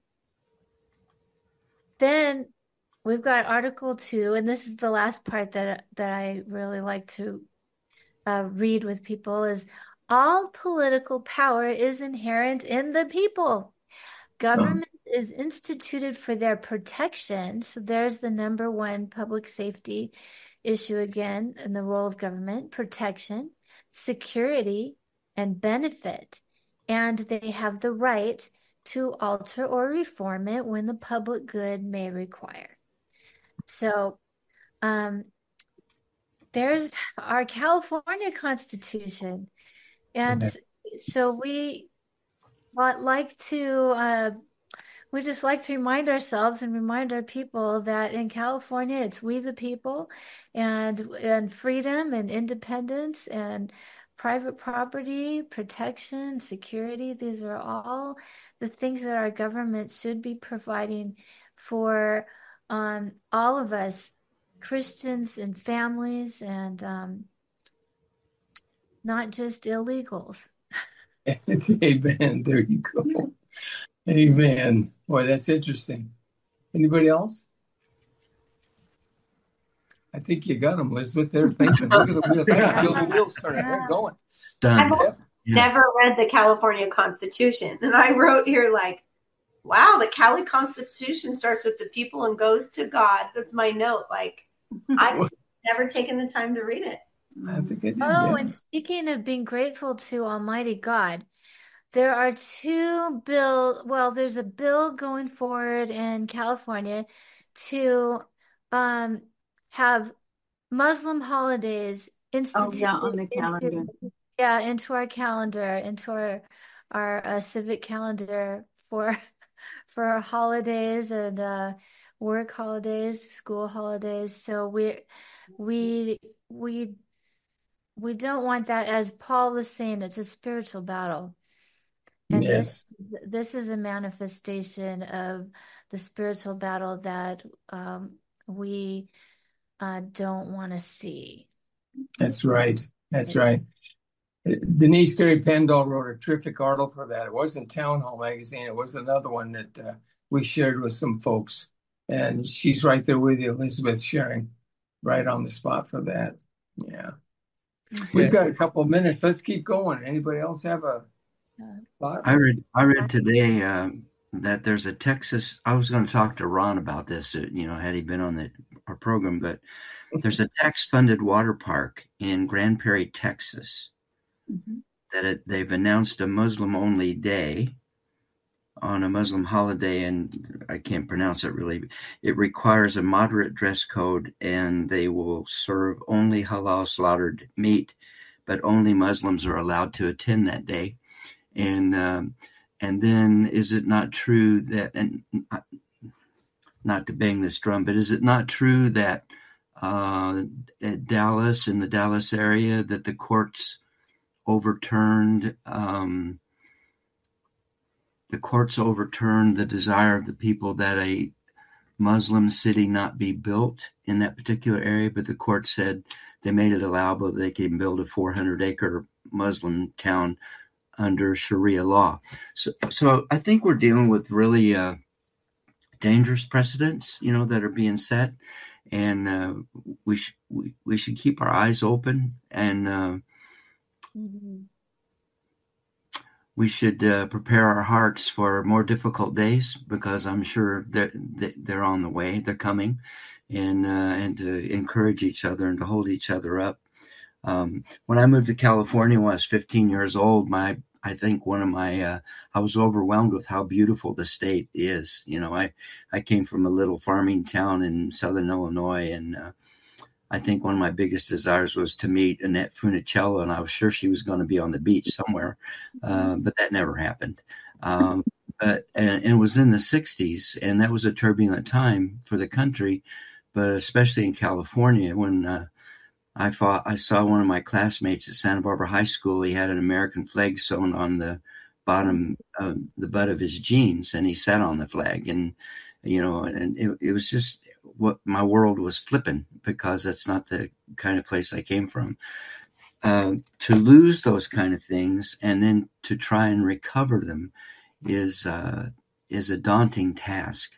then we've got Article Two, and this is the last part that that I really like to uh, read with people: is all political power is inherent in the people. Government is instituted for their protection. So there's the number one public safety issue again in the role of government: protection, security, and benefit. And they have the right to alter or reform it when the public good may require. So um, there's our California Constitution. And yeah. so we like to uh, we just like to remind ourselves and remind our people that in California, it's we the people, and and freedom and independence and private property, protection, security. These are all the things that our government should be providing for um, all of us, Christians and families, and um, not just illegals. Amen. There you go. Amen. Boy, that's interesting. Anybody else? I think you got them, Elizabeth. They're thinking. Look at the wheels. I can feel the wheels turning. They're going. Done. I've also Yeah. never read the California Constitution. And I wrote here like, wow, the Cali Constitution starts with the people and goes to God. That's my note. Like, I've never taken the time to read it. I think I did. Oh, yeah. and speaking of being grateful to Almighty God, there are two bill. Well, there's a bill going forward in California to um, have Muslim holidays Oh, instituted yeah, on the into, calendar. yeah, into our calendar, into our our uh, civic calendar for for our holidays and uh, work holidays, school holidays. So we we we we don't want that, as Paul was saying, it's a spiritual battle. And Yes. this this is a manifestation of the spiritual battle that um, we uh, don't want to see. That's right. That's right. Denise Terry Pendall wrote a terrific article for that. It wasn't Town Hall Magazine. It was another one that uh, we shared with some folks. And she's right there with you, Elizabeth, sharing right on the spot for that. Yeah. We've got a couple of minutes. Let's keep going. Anybody else have a thought? I read I read today um, that there's a Texas. I was going to talk to Ron about this, uh, you know, had he been on the our program. But there's a tax-funded water park in Grand Prairie, Texas, Mm-hmm. that it, they've announced a Muslim-only day on a Muslim holiday, and I can't pronounce it really. It requires a moderate dress code, and they will serve only halal slaughtered meat, but only Muslims are allowed to attend that day. And um, and then is it not true that, and not to bang this drum, but is it not true that uh, at Dallas, in the Dallas area, that the courts overturned um, the courts overturned the desire of the people that a Muslim city not be built in that particular area, but the court said they made it allowable that they can build a four hundred acre Muslim town under Sharia law. So, so I think we're dealing with really uh, dangerous precedents, you know, that are being set, and uh, we should we, we should keep our eyes open, and uh, Mm-hmm. we should uh, prepare our hearts for more difficult days, because I'm sure they're they're on the way, they're coming, and uh, and to encourage each other and to hold each other up. Um, when I moved to California when I was fifteen years old, my I think one of my uh, I was overwhelmed with how beautiful the state is. You know, I I came from a little farming town in southern Illinois, and uh, I think one of my biggest desires was to meet Annette Funicello, and I was sure she was going to be on the beach somewhere, uh, but that never happened. Um, but and, and it was in the sixties, and that was a turbulent time for the country, but especially in California when. Uh, I thought I saw one of my classmates at Santa Barbara High School. He had an American flag sewn on the bottom of the butt of his jeans, and he sat on the flag. And, you know, and it, it was just what my world was flipping, because that's not the kind of place I came from. Uh, to lose those kind of things and then to try and recover them is uh, is a daunting task.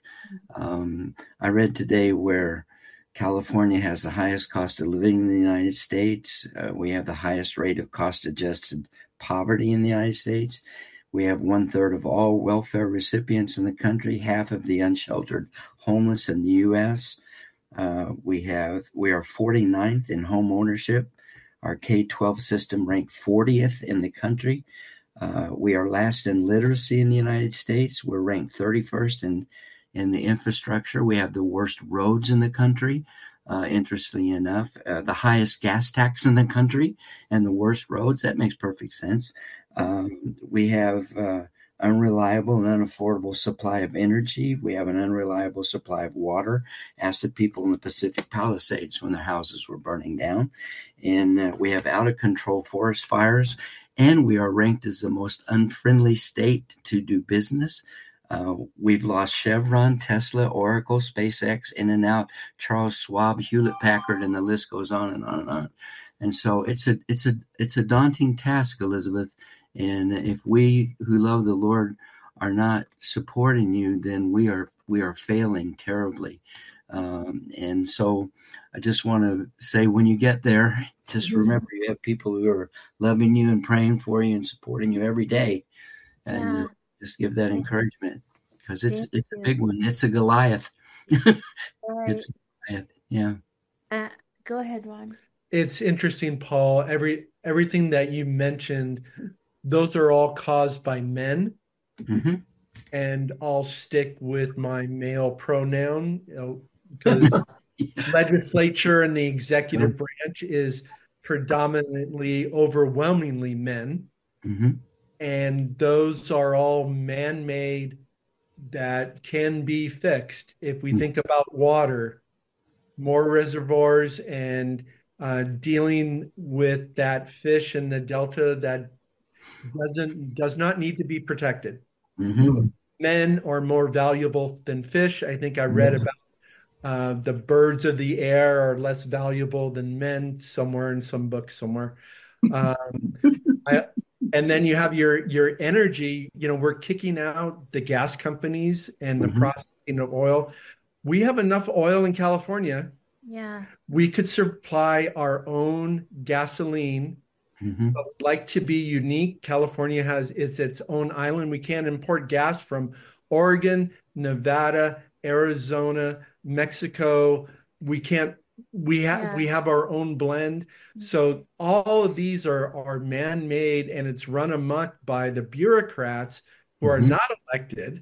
Um, I read today where California has the highest cost of living in the United States. Uh, we have the highest rate of cost-adjusted poverty in the United States. We have one-third of all welfare recipients in the country, half of the unsheltered homeless in the U S. Uh, we have we are forty-ninth in home ownership. Our K twelve system ranked fortieth in the country. Uh, we are last in literacy in the United States. We're ranked thirty-first in in the infrastructure. We have the worst roads in the country, uh, interestingly enough, uh, the highest gas tax in the country and the worst roads. That makes perfect sense. Um, we have uh, unreliable and unaffordable supply of energy. We have an unreliable supply of water. Ask the people in the Pacific Palisades when their houses were burning down. And uh, we have out of control forest fires, and we are ranked as the most unfriendly state to do business. Uh, we've lost Chevron, Tesla, Oracle, SpaceX, In-N-Out, Charles Schwab, Hewlett-Packard, and the list goes on and on and on. And so it's a it's a it's a daunting task, Elizabeth. And if we who love the Lord are not supporting you, then we are we are failing terribly. Um, and so I just want to say, when you get there, just remember you have people who are loving you and praying for you and supporting you every day. And Yeah. just give that encouragement, because it's Thank it's a you. big one. It's a Goliath. Right. It's a Goliath. Yeah. Uh, go ahead, Ron. It's interesting, Paul. Every everything that you mentioned, those are all caused by men. Mm-hmm. And I'll stick with my male pronoun, you know, because legislature and the executive branch is predominantly, overwhelmingly men. Mm-hmm. And those are all man-made that can be fixed. If we think about water, more reservoirs, and uh, dealing with that fish in the delta that doesn't does not need to be protected. Mm-hmm. Men are more valuable than fish. I think I read about uh, the birds of the air are less valuable than men somewhere in some book somewhere. Um, I, and then you have your your energy. You know, we're kicking out the gas companies and the Mhm. processing of oil. We have enough oil in California. Yeah. We could supply our own gasoline. Mm-hmm. But we'd like to be unique. California has is its own island. We can't import gas from Oregon, Nevada, Arizona, Mexico. We can't. We have Yeah. we have our own blend. So all of these are are man-made, and it's run amok by the bureaucrats who are Mhm. not elected,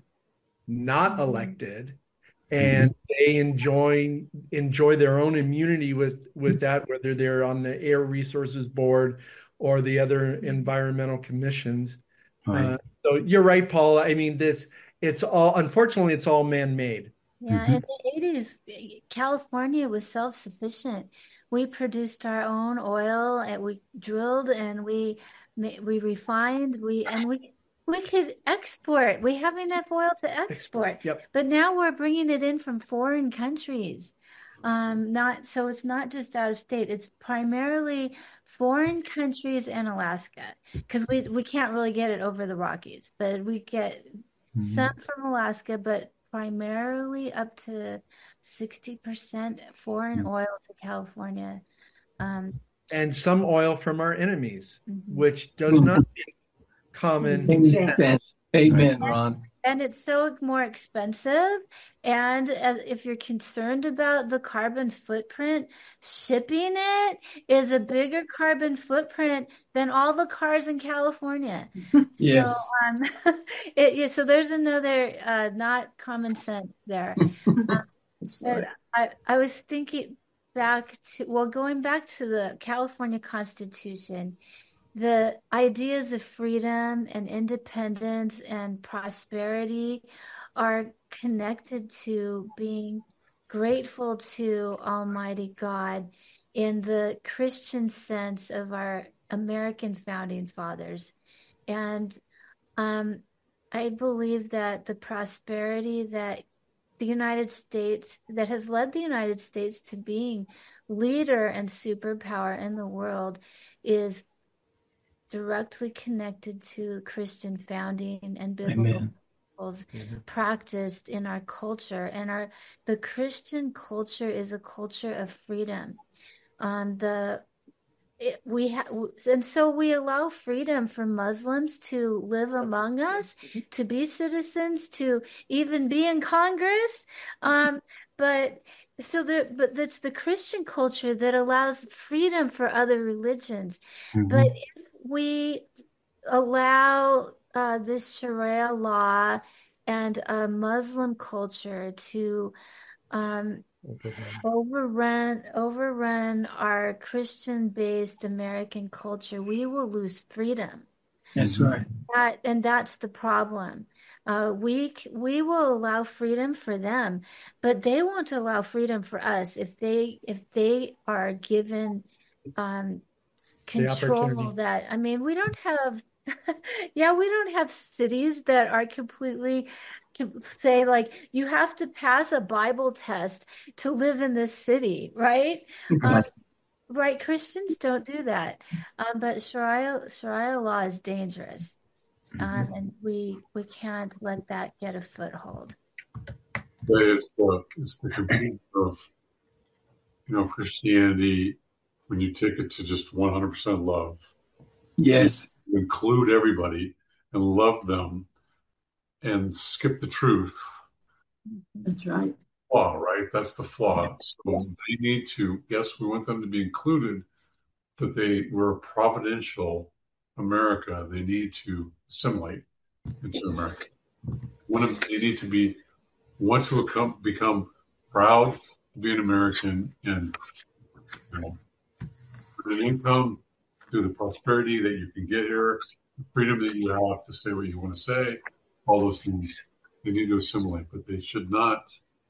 not Mhm. elected, and they enjoy enjoy their own immunity with with that, whether they're on the Air Resources Board or the other environmental commissions. Right. Uh, so you're right, Paul. I mean, this it's all unfortunately it's all man-made. Yeah, Mhm. in the eighties, California was self-sufficient. We produced our own oil, and we drilled, and we ma- we refined, we and we we could export. We have enough oil to export. Yep. But now we're bringing it in from foreign countries. Um, not so it's not just out of state. It's primarily foreign countries and Alaska, because we we can't really get it over the Rockies, but we get Mhm. some from Alaska, but primarily up to sixty percent foreign oil to California. Um, and some oil from our enemies, mm-hmm. which does not make common Amen. sense. Amen, Ron. And it's so more expensive. And uh, if you're concerned about the carbon footprint, shipping it is a bigger carbon footprint than all the cars in California. Yes. So, um, it, yeah, so there's another uh, not common sense there. Um, but I, I was thinking back to, well, going back to the California Constitution, the ideas of freedom and independence and prosperity are connected to being grateful to Almighty God in the Christian sense of our American founding fathers. And um, I believe that the prosperity that the United States, that has led the United States to being leader and superpower in the world, is directly connected to Christian founding and biblical Amen. principles mm-hmm. practiced in our culture. And our the Christian culture is a culture of freedom. Um, the it, we have, and so we allow freedom for Muslims to live among us, to be citizens, to even be in Congress. Um, but so the but that's the Christian culture that allows freedom for other religions. Mhm. But if we allow uh, this Sharia law and a Muslim culture to um, overrun overrun our Christian-based American culture, we will lose freedom. That's right. That, and that's the problem. Uh, we c- we will allow freedom for them, but they won't allow freedom for us if they if they are given um, The control opportunity. that. I mean, we don't have, yeah, we don't have cities that are completely can say like you have to pass a Bible test to live in this city, right? Um, Right. right. Christians don't do that. Um, but Sharia Sharia law is dangerous. Um, and we we can't let that get a foothold. But it's the it's the complete of you know Christianity when you take it to just one hundred percent love. Yes. You include everybody and love them and skip the truth. That's right. Flaw, right? That's the flaw. So they need to, yes, we want them to be included, but they were a providential America. They need to assimilate into America. One of they need to be want to become, become proud to be an American and you know, an income through the prosperity that you can get here, the freedom that you have to say what you want to say, all those things. They need to assimilate, but they should not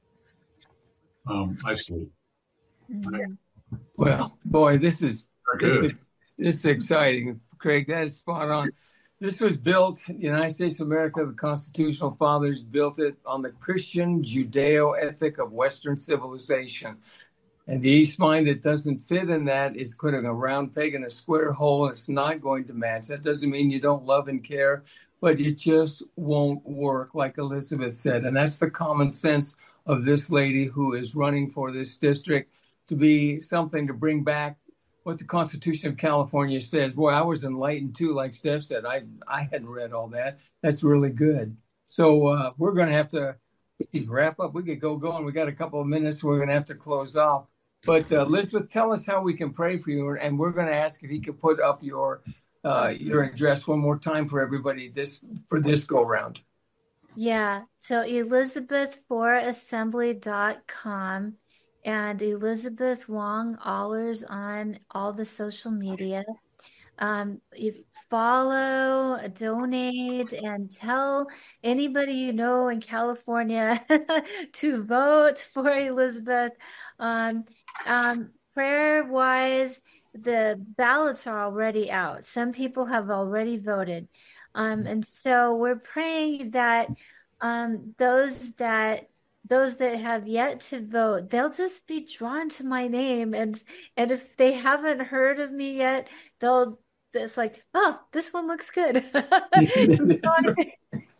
um, isolate. Mhm. Well, boy, this is Very this good. is, this is exciting, Craig. That is spot on. This was built, the United States of America, the constitutional fathers built it on the Christian Judeo ethic of Western civilization. And the East mind that doesn't fit in that is putting a round peg in a square hole. It's not going to match. That doesn't mean you don't love and care, but it just won't work, like Elizabeth said. And that's the common sense of this lady who is running for this district to be something to bring back what the Constitution of California says. Boy, I was enlightened too, like Steph said. I, I hadn't read all that. That's really good. So uh, we're going to have to wrap up. We could go going. We got a couple of minutes. We're going to have to close off. But uh, Elizabeth, tell us how we can pray for you, and we're going to ask if you could put up your uh, your address one more time for everybody this for this go round. Yeah. So elizabeth for assembly dot com and Elizabeth Wong Allers on all the social media. Um, you follow, donate, and tell anybody you know in California to vote for Elizabeth. Um, um, prayer wise, the ballots are already out. Some people have already voted. Um, and so we're praying that um, those that those that have yet to vote, they'll just be drawn to my name. And and if they haven't heard of me yet, they'll it's like, oh, this one looks good. That's right.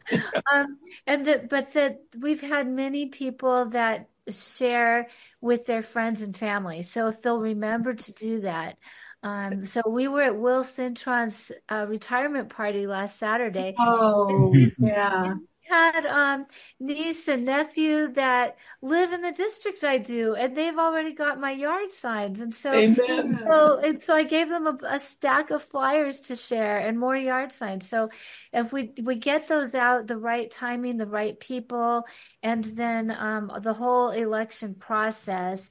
um, and that, but that we've had many people that share with their friends and family. So if they'll remember to do that. Um, so we were at Will Cintron's uh, retirement party last Saturday. Oh, yeah. Had um niece and nephew that live in the district I do, and they've already got my yard signs, and so Amen. so and so I gave them a, a stack of flyers to share and more yard signs. So if we we get those out, the right timing, the right people, and then um the whole election process,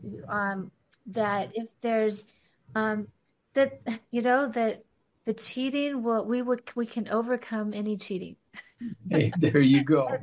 um that if there's um that you know that the cheating will we would we can overcome any cheating. Hey, there you go.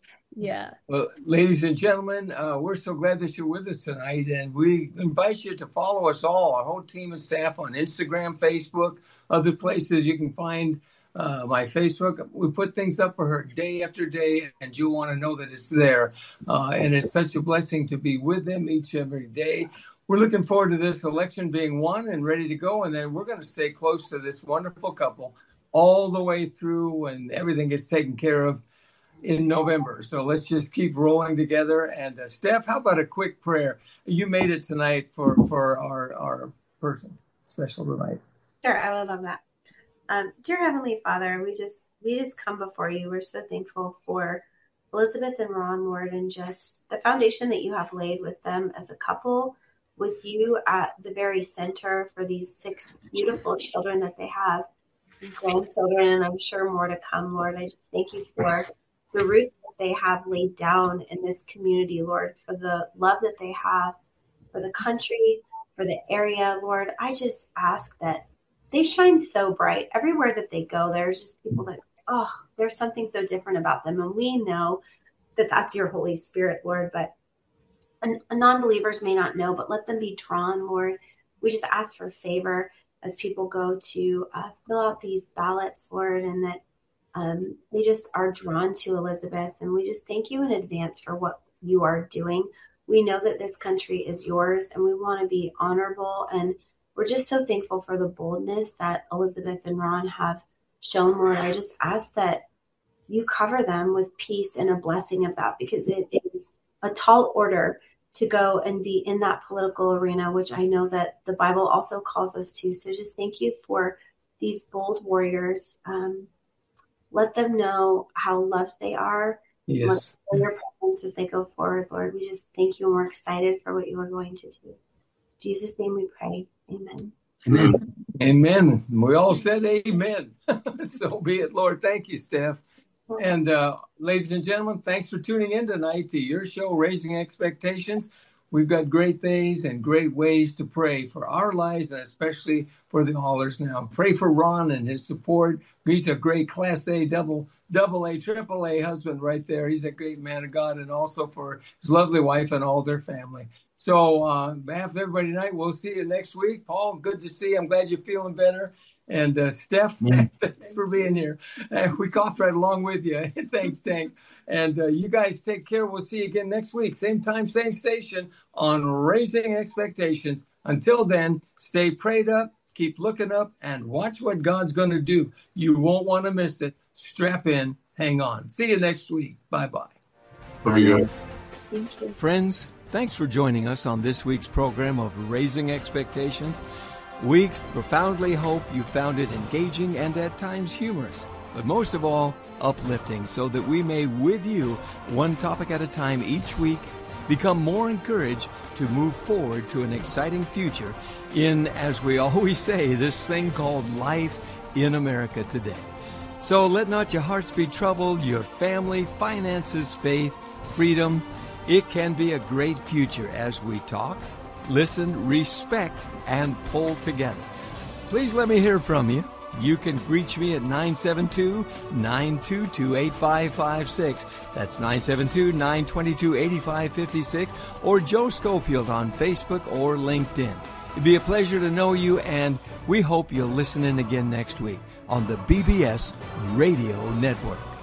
Yeah. Well, ladies and gentlemen, uh, we're so glad that you're with us tonight, and we invite you to follow us all, our whole team and staff on Instagram, Facebook, other places you can find uh, my Facebook. We put things up for her day after day, and you want to know that it's there. Uh, and it's such a blessing to be with them each and every day. We're looking forward to this election being won and ready to go, and then we're going to stay close to this wonderful couple all the way through when everything gets taken care of in November. So let's just keep rolling together. And uh, Steph, how about a quick prayer? You made it tonight for, for our, our person, special tonight. Sure, I would love that. Um, dear Heavenly Father, we just we just come before you. We're so thankful for Elizabeth and Ron, Lord, and just the foundation that you have laid with them as a couple, with you at the very center for these six beautiful children that they have, grandchildren, and I'm sure more to come, Lord. I just thank you for the roots that they have laid down in this community, Lord, for the love that they have for the country, for the area, Lord. I just ask that they shine so bright. Everywhere that they go, there's just people that, oh, there's something so different about them. And we know that that's your Holy Spirit, Lord, but non-believers may not know, but let them be drawn, Lord. We just ask for favor as people go to uh, fill out these ballots, Lord, and that um, they just are drawn to Elizabeth. And we just thank you in advance for what you are doing. We know that this country is yours, and we want to be honorable. And we're just so thankful for the boldness that Elizabeth and Ron have shown, Lord. I just ask that you cover them with peace and a blessing of that, because it is a tall order to go and be in that political arena, which I know that the Bible also calls us to. So just thank you for these bold warriors. Um, let them know how loved they are. Yes. Let your presence as they go forward, Lord. We just thank you, and we're excited for what you are going to do. In Jesus' name we pray. Amen. Amen. Amen. We all said amen. So be it, Lord. Thank you, Steph. And uh, ladies and gentlemen, thanks for tuning in tonight to your show, Raising Expectations. We've got great things and great ways to pray for our lives, and especially for the Allers now. Pray for Ron and his support. He's a great Class A, double, double A, triple A husband right there. He's a great man of God, and also for his lovely wife and all their family. So uh, on behalf of everybody tonight, we'll see you next week. Paul, good to see you. I'm glad you're feeling better. And uh, Steph, thanks for being here. Uh, we coughed right along with you. Thanks, Tank. And uh, you guys take care. We'll see you again next week. Same time, same station on Raising Expectations. Until then, stay prayed up, keep looking up, and watch what God's going to do. You won't want to miss it. Strap in. Hang on. See you next week. Bye-bye. Bye. Thank you. Friends, thanks for joining us on this week's program of Raising Expectations. We profoundly hope you found it engaging and at times humorous, but most of all, uplifting, so that we may, with you, one topic at a time each week, become more encouraged to move forward to an exciting future in, as we always say, this thing called life in America today. So let not your hearts be troubled, your family, finances, faith, freedom. It can be a great future as we talk, listen, respect, and pull together. Please let me hear from you. You can reach me at nine seven two, nine two two, eight five five six. That's nine seven two, nine two two, eight five five six, or Joe Schofield on Facebook or LinkedIn. It'd be a pleasure to know you, and we hope you'll listen in again next week on the B B S Radio Network.